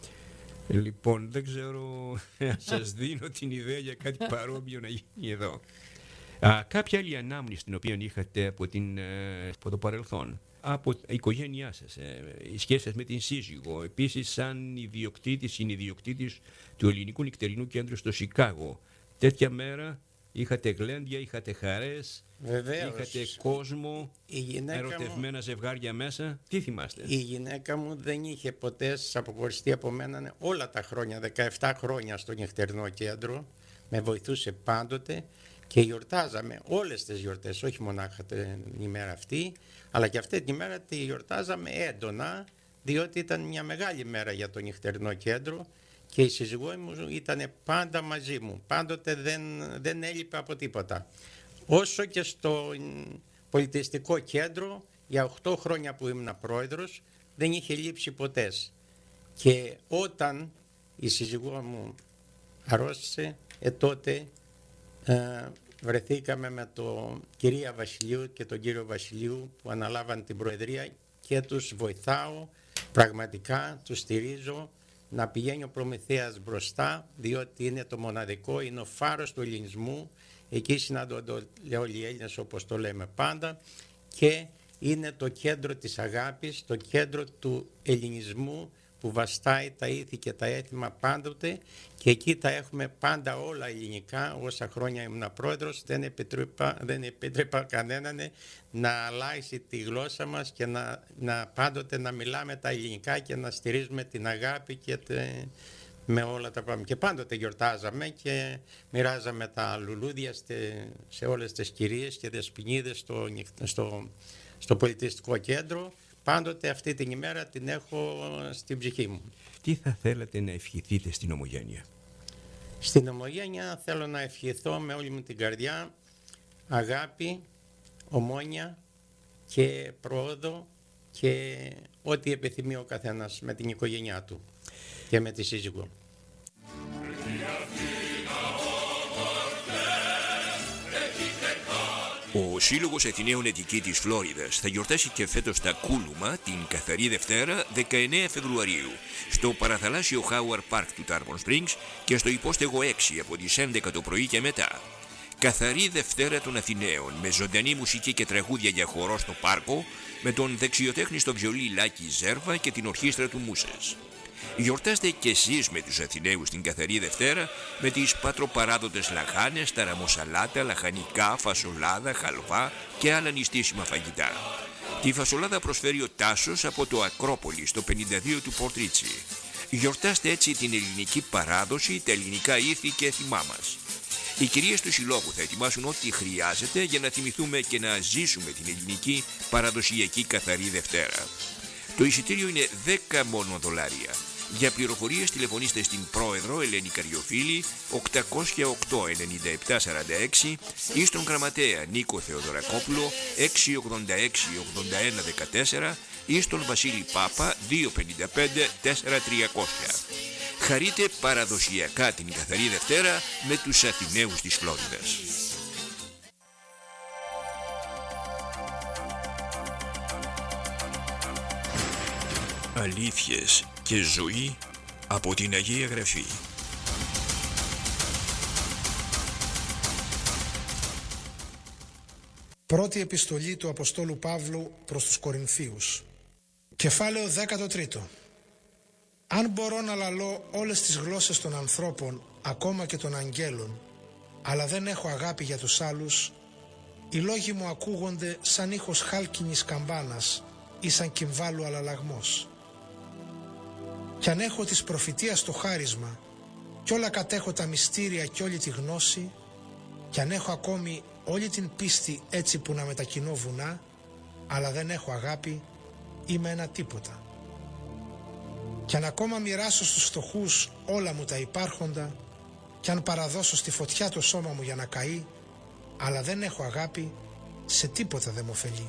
Λοιπόν, δεν ξέρω αν σας δίνω την ιδέα για κάτι παρόμοιο να γίνει εδώ. Α, κάποια άλλη ανάμνηση την οποία είχατε από, την, από το παρελθόν, από η οικογένειά σας, ε, οι σχέσεις με την σύζυγο, επίσης σαν ιδιοκτήτης, συνειδιοκτήτης του Ελληνικού Νυχτερινού Κέντρου στο Σικάγο. Τέτοια μέρα είχατε γλέντια, είχατε χαρές, βεβαίως, είχατε κόσμο, ερωτευμένα μου, ζευγάρια μέσα. Τι θυμάστε? Η γυναίκα μου δεν είχε ποτέ αποχωριστεί από μένα όλα τα χρόνια, δεκαεπτά χρόνια στο Νυχτερινό Κέντρο. Με βοηθούσε πάντοτε και γιορτάζαμε όλες τις γιορτές, όχι μονάχα την ημέρα αυτή, αλλά και αυτή την ημέρα τη γιορτάζαμε έντονα, διότι ήταν μια μεγάλη μέρα για το Νυχτερινό Κέντρο. Και η σύζυγός μου ήταν πάντα μαζί μου, πάντοτε δεν, δεν έλειπε από τίποτα. Όσο και στο πολιτιστικό κέντρο, για οκτώ χρόνια που ήμουν πρόεδρος, δεν είχε λείψει ποτέ. Και όταν η σύζυγός μου αρρώστησε, ε, τότε ε, βρεθήκαμε με τον κυρία Βασιλείου και τον κύριο Βασιλείου που αναλάβαν την προεδρία και τους βοηθάω, πραγματικά τους στηρίζω, να πηγαίνει ο Προμηθέας μπροστά, διότι είναι το μοναδικό, είναι ο φάρος του ελληνισμού, εκεί συναντώνται όλοι οι Έλληνες όπως το λέμε πάντα και είναι το κέντρο της αγάπης, το κέντρο του ελληνισμού που βαστάει τα ήθη και τα έθιμα πάντοτε και εκεί τα έχουμε πάντα όλα ελληνικά. Όσα χρόνια ήμουν πρόεδρος δεν επέτρεπα, δεν επέτρεπα κανέναν να αλλάξει τη γλώσσα μας και να, να πάντοτε να μιλάμε τα ελληνικά και να στηρίζουμε την αγάπη και τε, με όλα τα πράγματα. Και πάντοτε γιορτάζαμε και μοιράζαμε τα λουλούδια στε, σε όλες τις κυρίες και δεσποινίδες στο, στο, στο πολιτιστικό κέντρο. Πάντοτε αυτή την ημέρα την έχω στην ψυχή μου. Τι θα θέλατε να ευχηθείτε στην ομογένεια? Στην ομογένεια θέλω να ευχηθώ με όλη μου την καρδιά αγάπη, ομόνια και πρόοδο και ό,τι επιθυμεί ο καθένας με την οικογένειά του και με τη σύζυγο. Ο Σύλλογος Αθηναίων Ετική της Φλόριδας θα γιορτάσει και φέτος τα Κούλουμα την καθαρή Δευτέρα δεκαεννέα Φεβρουαρίου στο παραθαλάσσιο Howard Park του Tarpon Springs και στο υπόστεγο έξι από τις έντεκα το πρωί και μετά. Καθαρή Δευτέρα των Αθηναίων με ζωντανή μουσική και τραγούδια για χορό στο πάρκο με τον δεξιοτέχνη στο βιολί Λάκη Ζέρβα και την ορχήστρα του Μούσες. Γιορτάστε κι εσείς με τους Αθηναίους την Καθαρή Δευτέρα με τις πατροπαράδοτες λαχάνες, ταραμοσαλάτα, λαχανικά, φασολάδα, χαλβά και άλλα νηστίσιμα φαγητά. Τη φασολάδα προσφέρει ο Τάσος από το Ακρόπολη στο πενήντα δύο του Πορτρίτσι. Γιορτάστε έτσι την ελληνική παράδοση, τα ελληνικά ήθη και έθιμά μας. Οι κυρίες του Συλλόγου θα ετοιμάσουν ό,τι χρειάζεται για να θυμηθούμε και να ζήσουμε την ελληνική παραδοσιακή Καθαρή Δευτέρα. Το εισιτήριο είναι δέκα μόνο δολάρια. Για πληροφορίες τηλεφωνήστε στην πρόεδρο Ελένη Καριοφίλη οκτακόσια οκτώ ενενήντα επτά σαράντα έξι ή στον γραμματέα Νίκο Θεοδωρακόπουλο έξι ογδόντα έξι ογδόντα ένα δεκατέσσερα ή στον Βασίλη Πάπα δύο πενήντα πέντε τέσσερα τριακόσια. Χαρείτε παραδοσιακά την Καθαρή Δευτέρα με τους Αθηναίους της Φλόριδας. Αλήθειες και ζωή από την Αγία Γραφή. Πρώτη επιστολή του Αποστόλου Παύλου προς τους Κορινθίους. Κεφάλαιο δέκατο τρίτο. Αν μπορώ να λαλώ όλες τις γλώσσες των ανθρώπων, ακόμα και των αγγέλων, αλλά δεν έχω αγάπη για τους άλλους, οι λόγοι μου ακούγονται σαν ήχος χάλκινης καμπάνας ή σαν κυμβάλου αλλαλαγμός. Κι αν έχω της προφητείας το χάρισμα κι όλα κατέχω τα μυστήρια κι όλη τη γνώση, κι αν έχω ακόμη όλη την πίστη έτσι που να μετακινώ βουνά, αλλά δεν έχω αγάπη, είμαι ένα τίποτα. Κι αν ακόμα μοιράσω στους φτωχούς όλα μου τα υπάρχοντα, κι αν παραδώσω στη φωτιά το σώμα μου για να καεί, αλλά δεν έχω αγάπη, σε τίποτα δεν μ' ωφελεί.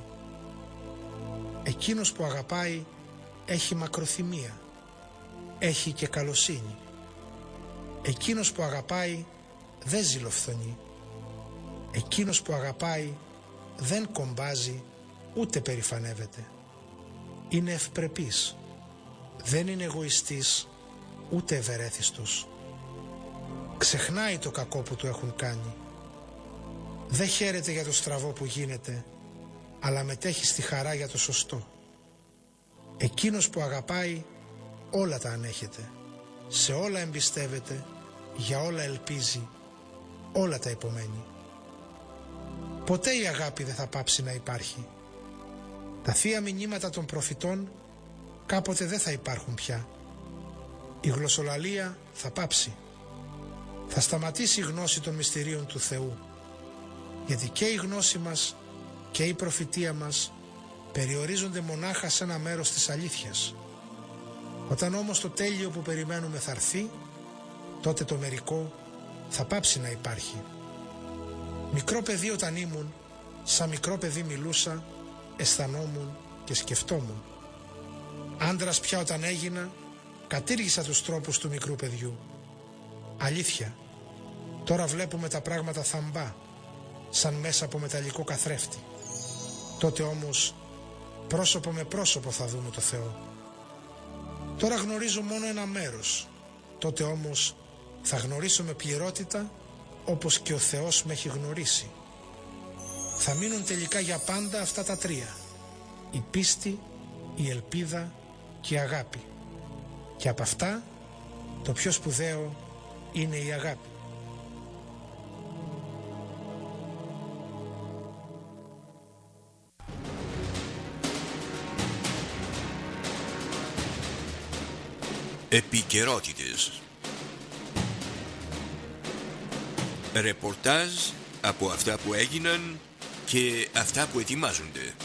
Εκείνος που αγαπάει έχει μακροθυμία, έχει και καλοσύνη. Εκείνος που αγαπάει δεν ζηλοφθονεί. Εκείνος που αγαπάει δεν κομπάζει ούτε περηφανεύεται. Είναι ευπρεπής, δεν είναι εγωιστής ούτε ευερέθιστος. Ξεχνάει το κακό που του έχουν κάνει. Δεν χαίρεται για το στραβό που γίνεται, αλλά μετέχει στη χαρά για το σωστό. Εκείνος που αγαπάει όλα τα ανέχεται, σε όλα εμπιστεύεται, για όλα ελπίζει, όλα τα υπομένει. Ποτέ η αγάπη δεν θα πάψει να υπάρχει. Τα θεία μηνύματα των προφητών κάποτε δεν θα υπάρχουν πια. Η γλωσσολαλία θα πάψει. Θα σταματήσει η γνώση των μυστηρίων του Θεού, γιατί και η γνώση μας και η προφητεία μας περιορίζονται μονάχα σε ένα μέρος της αλήθειας. Όταν όμως το τέλειο που περιμένουμε θα έρθει, τότε το μερικό θα πάψει να υπάρχει. Μικρό παιδί όταν ήμουν, σαν μικρό παιδί μιλούσα, αισθανόμουν και σκεφτόμουν. Άντρας πια όταν έγινα, κατήργησα τους τρόπους του μικρού παιδιού. Αλήθεια, τώρα βλέπουμε τα πράγματα θαμπά, σαν μέσα από μεταλλικό καθρέφτη. Τότε όμως, πρόσωπο με πρόσωπο θα δούμε το Θεό. Τώρα γνωρίζω μόνο ένα μέρος, τότε όμως θα γνωρίσω με πληρότητα όπως και ο Θεός με έχει γνωρίσει. Θα μείνουν τελικά για πάντα αυτά τα τρία: η πίστη, η ελπίδα και η αγάπη. Και από αυτά το πιο σπουδαίο είναι η αγάπη. Επικαιρότητες. Ρεπορτάζ από αυτά που έγιναν και αυτά που ετοιμάζονται.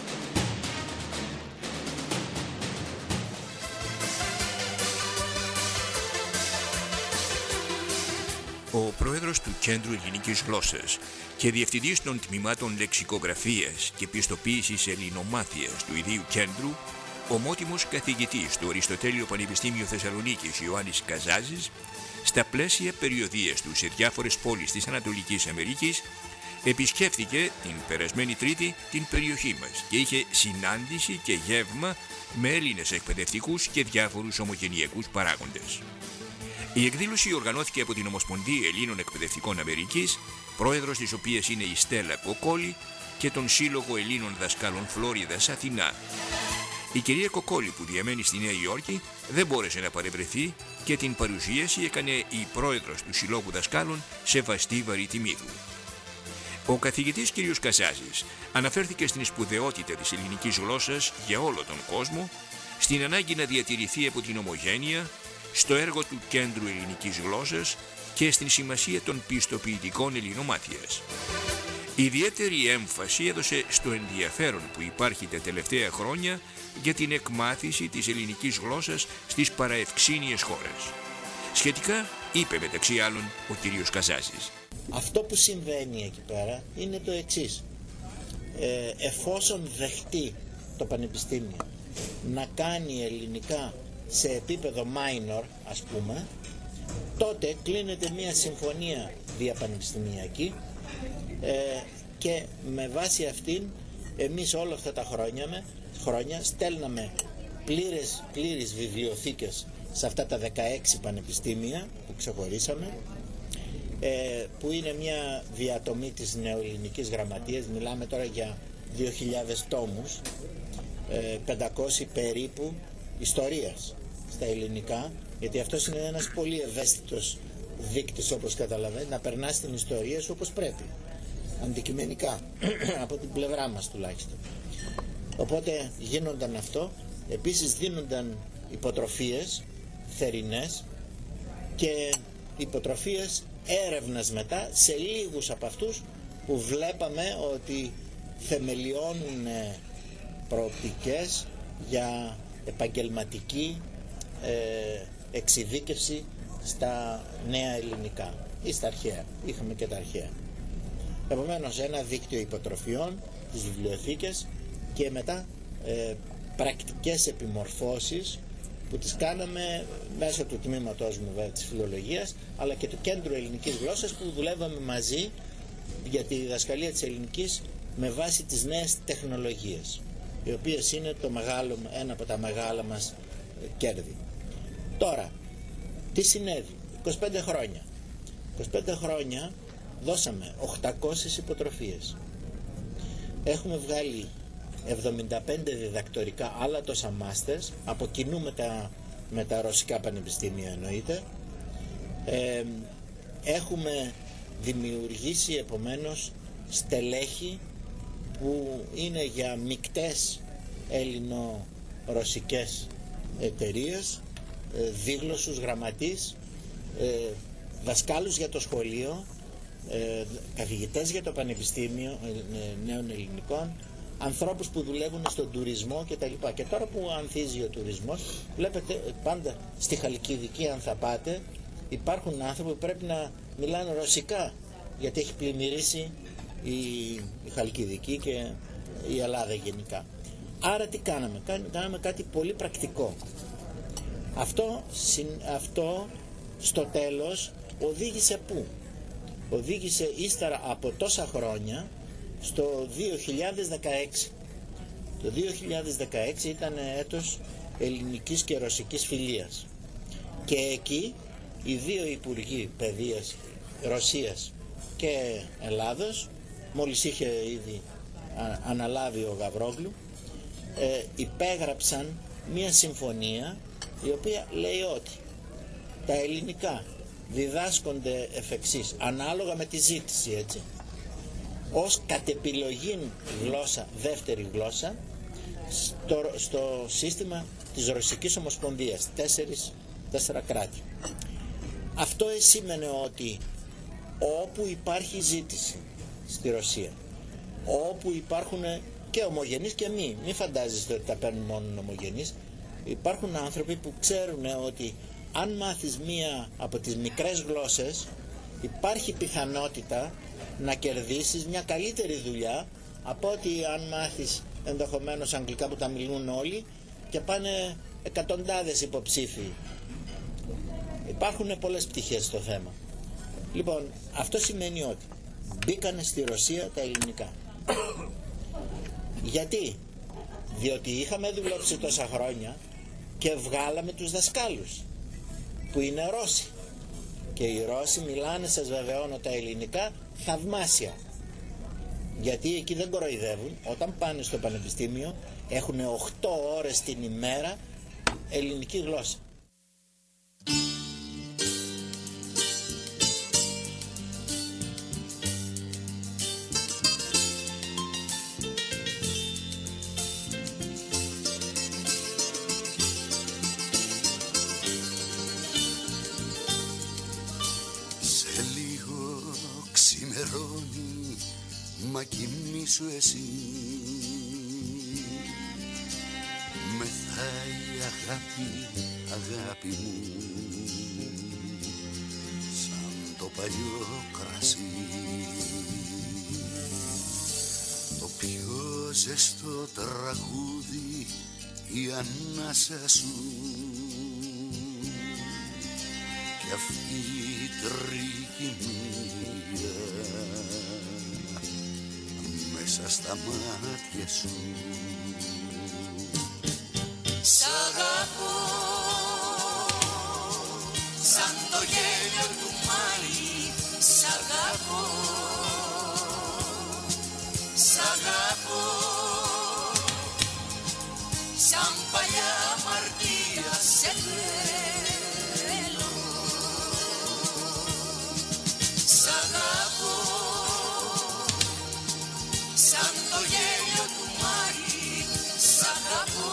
Ο πρόεδρος του Κέντρου Ελληνικής Γλώσσας και διευθυντής των τμήματων λεξικογραφίας και πιστοποίησης ελληνομάθειας του ιδίου κέντρου, ομότιμος καθηγητής του Αριστοτέλειο Πανεπιστήμιο Θεσσαλονίκης Ιωάννης Καζάζης, στα πλαίσια περιοδίας του σε διάφορες πόλεις της Ανατολικής Αμερικής, επισκέφθηκε την περασμένη Τρίτη την περιοχή μας και είχε συνάντηση και γεύμα με Έλληνες εκπαιδευτικούς και διάφορους ομογενειακούς παράγοντες. Η εκδήλωση οργανώθηκε από την Ομοσπονδία Ελλήνων Εκπαιδευτικών Αμερικής, πρόεδρος της οποίας είναι η Στέλλα Κοκόλη, και τον Σύλλογο Ελλήνων Δασκάλων Φλόριδας Αθηνά. Η κυρία Κοκόλη, που διαμένει στη Νέα Υόρκη, δεν μπόρεσε να παρευρεθεί και την παρουσίαση έκανε η πρόεδρος του Συλλόγου Δασκάλων, Σεβαστή Βαρύτιμίδου. Ο καθηγητής κ. Καζάζης αναφέρθηκε στην σπουδαιότητα της ελληνικής γλώσσας για όλο τον κόσμο, στην ανάγκη να διατηρηθεί από την ομογένεια, στο έργο του Κέντρου Ελληνικής Γλώσσας και στην σημασία των πιστοποιητικών ελληνομάθειας. Ιδιαίτερη έμφαση έδωσε στο ενδιαφέρον που υπάρχει τα τελευταία χρόνια για την εκμάθηση της ελληνικής γλώσσας στις παραευξήνιες χώρες. Σχετικά είπε μεταξύ άλλων ο κ. Καζάζης. Αυτό που συμβαίνει εκεί πέρα είναι το εξής. Ε, εφόσον δεχτεί το Πανεπιστήμιο να κάνει ελληνικά σε επίπεδο minor, ας πούμε, τότε κλείνεται μια συμφωνία διαπανεπιστημιακή ε, και με βάση αυτήν εμείς όλα αυτά τα χρόνια, με, χρόνια στέλναμε πλήρες, πλήρες βιβλιοθήκες σε αυτά τα δεκαέξι πανεπιστήμια που ξεχωρίσαμε, ε, που είναι μια διατομή της νεοελληνικής γραμματείας. Μιλάμε τώρα για δύο χιλιάδες τόμους, ε, πεντακόσιοι περίπου ιστορίας στα ελληνικά, γιατί αυτός είναι ένας πολύ ευαίσθητος δείκτης, όπως καταλαβαίνετε, να περνάς την ιστορία σου όπως πρέπει, αντικειμενικά, από την πλευρά μας τουλάχιστον. Οπότε γίνονταν αυτό. Επίσης δίνονταν υποτροφίες θερινές και υποτροφίες έρευνας μετά σε λίγους από αυτούς που βλέπαμε ότι θεμελιώνουν προοπτικές για επαγγελματική ε, εξειδίκευση στα νέα ελληνικά ή στα αρχαία. Είχαμε και τα αρχαία. Επομένως, ένα δίκτυο υποτροφιών, τις βιβλιοθήκες και μετά ε, πρακτικές επιμορφώσεις που τις κάναμε μέσω του τμήματός μου βέβαια, της φιλολογίας, αλλά και του Κέντρου Ελληνικής Γλώσσας, που δουλεύαμε μαζί για τη διδασκαλία της ελληνικής με βάση τις νέες τεχνολογίες, οι οποίες είναι το μεγάλο, ένα από τα μεγάλα μας κέρδη. Τώρα, τι συνέβη? είκοσι πέντε χρόνια. είκοσι πέντε χρόνια δώσαμε οκτακόσιες υποτροφίες. Έχουμε βγάλει εβδομήντα πέντε διδακτορικά, άλλα τόσα μάστερς, από κοινού με τα, με τα ρωσικά πανεπιστήμια εννοείται. Ε, έχουμε δημιουργήσει επομένως στελέχη που είναι για μικτές ελληνο-ρωσικές εταιρείες, ε, δίγλωσσους, γραμματείς, ε, δασκάλους για το σχολείο, ε, καθηγητές για το Πανεπιστήμιο ε, Νέων Ελληνικών, ανθρώπους που δουλεύουν στον τουρισμό κτλ. Και τώρα που ανθίζει ο τουρισμός, βλέπετε πάντα στη Χαλκιδική, αν θα πάτε, υπάρχουν άνθρωποι που πρέπει να μιλάνε ρωσικά, γιατί έχει πλημμυρίσει η, η Χαλκιδική και η Ελλάδα γενικά. Άρα τι κάναμε? Κάναμε κάτι πολύ πρακτικό. Αυτό, αυτό στο τέλος οδήγησε πού? Οδήγησε ύστερα από τόσα χρόνια στο δύο χιλιάδες δεκαέξι. Το δύο χιλιάδες δεκαέξι ήταν έτος ελληνικής και ρωσικής φιλίας. Και εκεί οι δύο υπουργοί παιδείας, Ρωσίας και Ελλάδος, μόλις είχε ήδη αναλάβει ο Γαβρόγλου, ε, υπέγραψαν μια συμφωνία η οποία λέει ότι τα ελληνικά διδάσκονται εφ' εξής, ανάλογα με τη ζήτηση, έτσι, ως κατ' επιλογή γλώσσα, δεύτερη γλώσσα, στο, στο σύστημα της Ρωσικής Ομοσπονδίας, τέσσερις, τέσσερα κράτη. Αυτό σήμαινε ότι όπου υπάρχει ζήτηση στη Ρωσία, όπου υπάρχουν και ομογενείς και μη, μη φαντάζεστε ότι τα παίρνουν μόνο ομογενείς, υπάρχουν άνθρωποι που ξέρουν ότι αν μάθεις μία από τις μικρές γλώσσες, υπάρχει πιθανότητα να κερδίσεις μια καλύτερη δουλειά από ότι αν μάθεις ενδεχομένως αγγλικά που τα μιλούν όλοι και πάνε εκατοντάδες υποψήφοι. Υπάρχουν πολλές πτυχές στο θέμα. Λοιπόν, αυτό σημαίνει ότι μπήκανε στη Ρωσία τα ελληνικά. Γιατί? Διότι είχαμε δουλέψει τόσα χρόνια και βγάλαμε τους δασκάλους που είναι Ρώσοι. Και οι Ρώσοι μιλάνε, σας βεβαιώνω, τα ελληνικά θαυμάσια. Γιατί εκεί δεν κοροϊδεύουν. Όταν πάνε στο πανεπιστήμιο έχουν οκτώ ώρες την ημέρα ελληνική γλώσσα. Μα κοιμήσου εσύ, μεθάει αγάπη, αγάπη μου, σαν το παλιό κρασί, το πιο ζεστό τραγούδι, η ανάσα σου κι αυτή η τριγυμία μέσα στα μάτια σου. Σ' αγαπώ σαν το γέλιο του Μάη, σ' αγαπώ, σ' αγαπώ σαν παλιά αμαρτία σε θέλω. Σ' αγαπώ σαν το γέλιο του Μάη, σ' αγαπώ.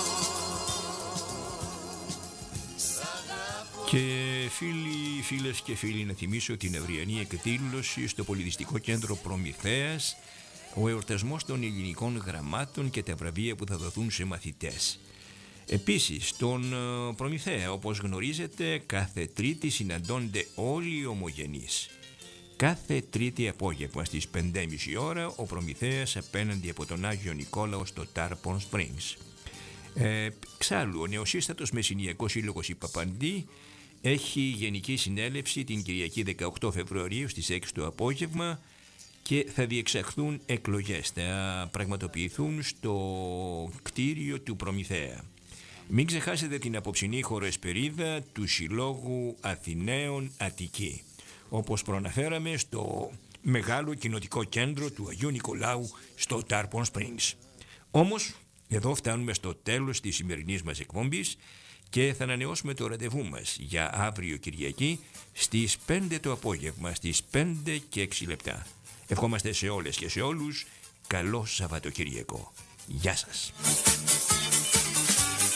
Και φίλοι, φίλες και φίλοι, να θυμίσω την αυριανή εκδήλωση στο Πολιτιστικό Κέντρο Προμηθέας, ο εορτασμός των ελληνικών γραμμάτων και τα βραβεία που θα δοθούν σε μαθητές. Επίσης, στον Προμηθέα, όπως γνωρίζετε, κάθε Τρίτη συναντώνται όλοι οι ομογενείς. Κάθε Τρίτη απόγευμα στις πέντε και μισή ώρα ο Προμηθέας απέναντι από τον Άγιο Νικόλαο στο Tarpon Springs. Ε, Ξάλλου, ο νεοσύστατος Μεσσηνιακός Σύλλογος η Παπαντή έχει γενική συνέλευση την Κυριακή δεκαοκτώ Φεβρουαρίου στις έξι το απόγευμα και θα διεξαχθούν εκλογές, θα πραγματοποιηθούν στο κτίριο του Προμηθέα. Μην ξεχάσετε την απόψινή χοροεσπερίδα του Συλλόγου Αθηναίων Αττική, όπως προαναφέραμε, στο μεγάλο κοινοτικό κέντρο του Αγίου Νικολάου στο Tarpon Springs. Όμως, εδώ φτάνουμε στο τέλος της σημερινής μας εκπομπής και θα ανανεώσουμε το ραντεβού μας για αύριο Κυριακή στις πέντε το απόγευμα, στις πέντε και έξι λεπτά. Ευχόμαστε σε όλες και σε όλους καλό Σαββατοκυριακό. Γεια σας.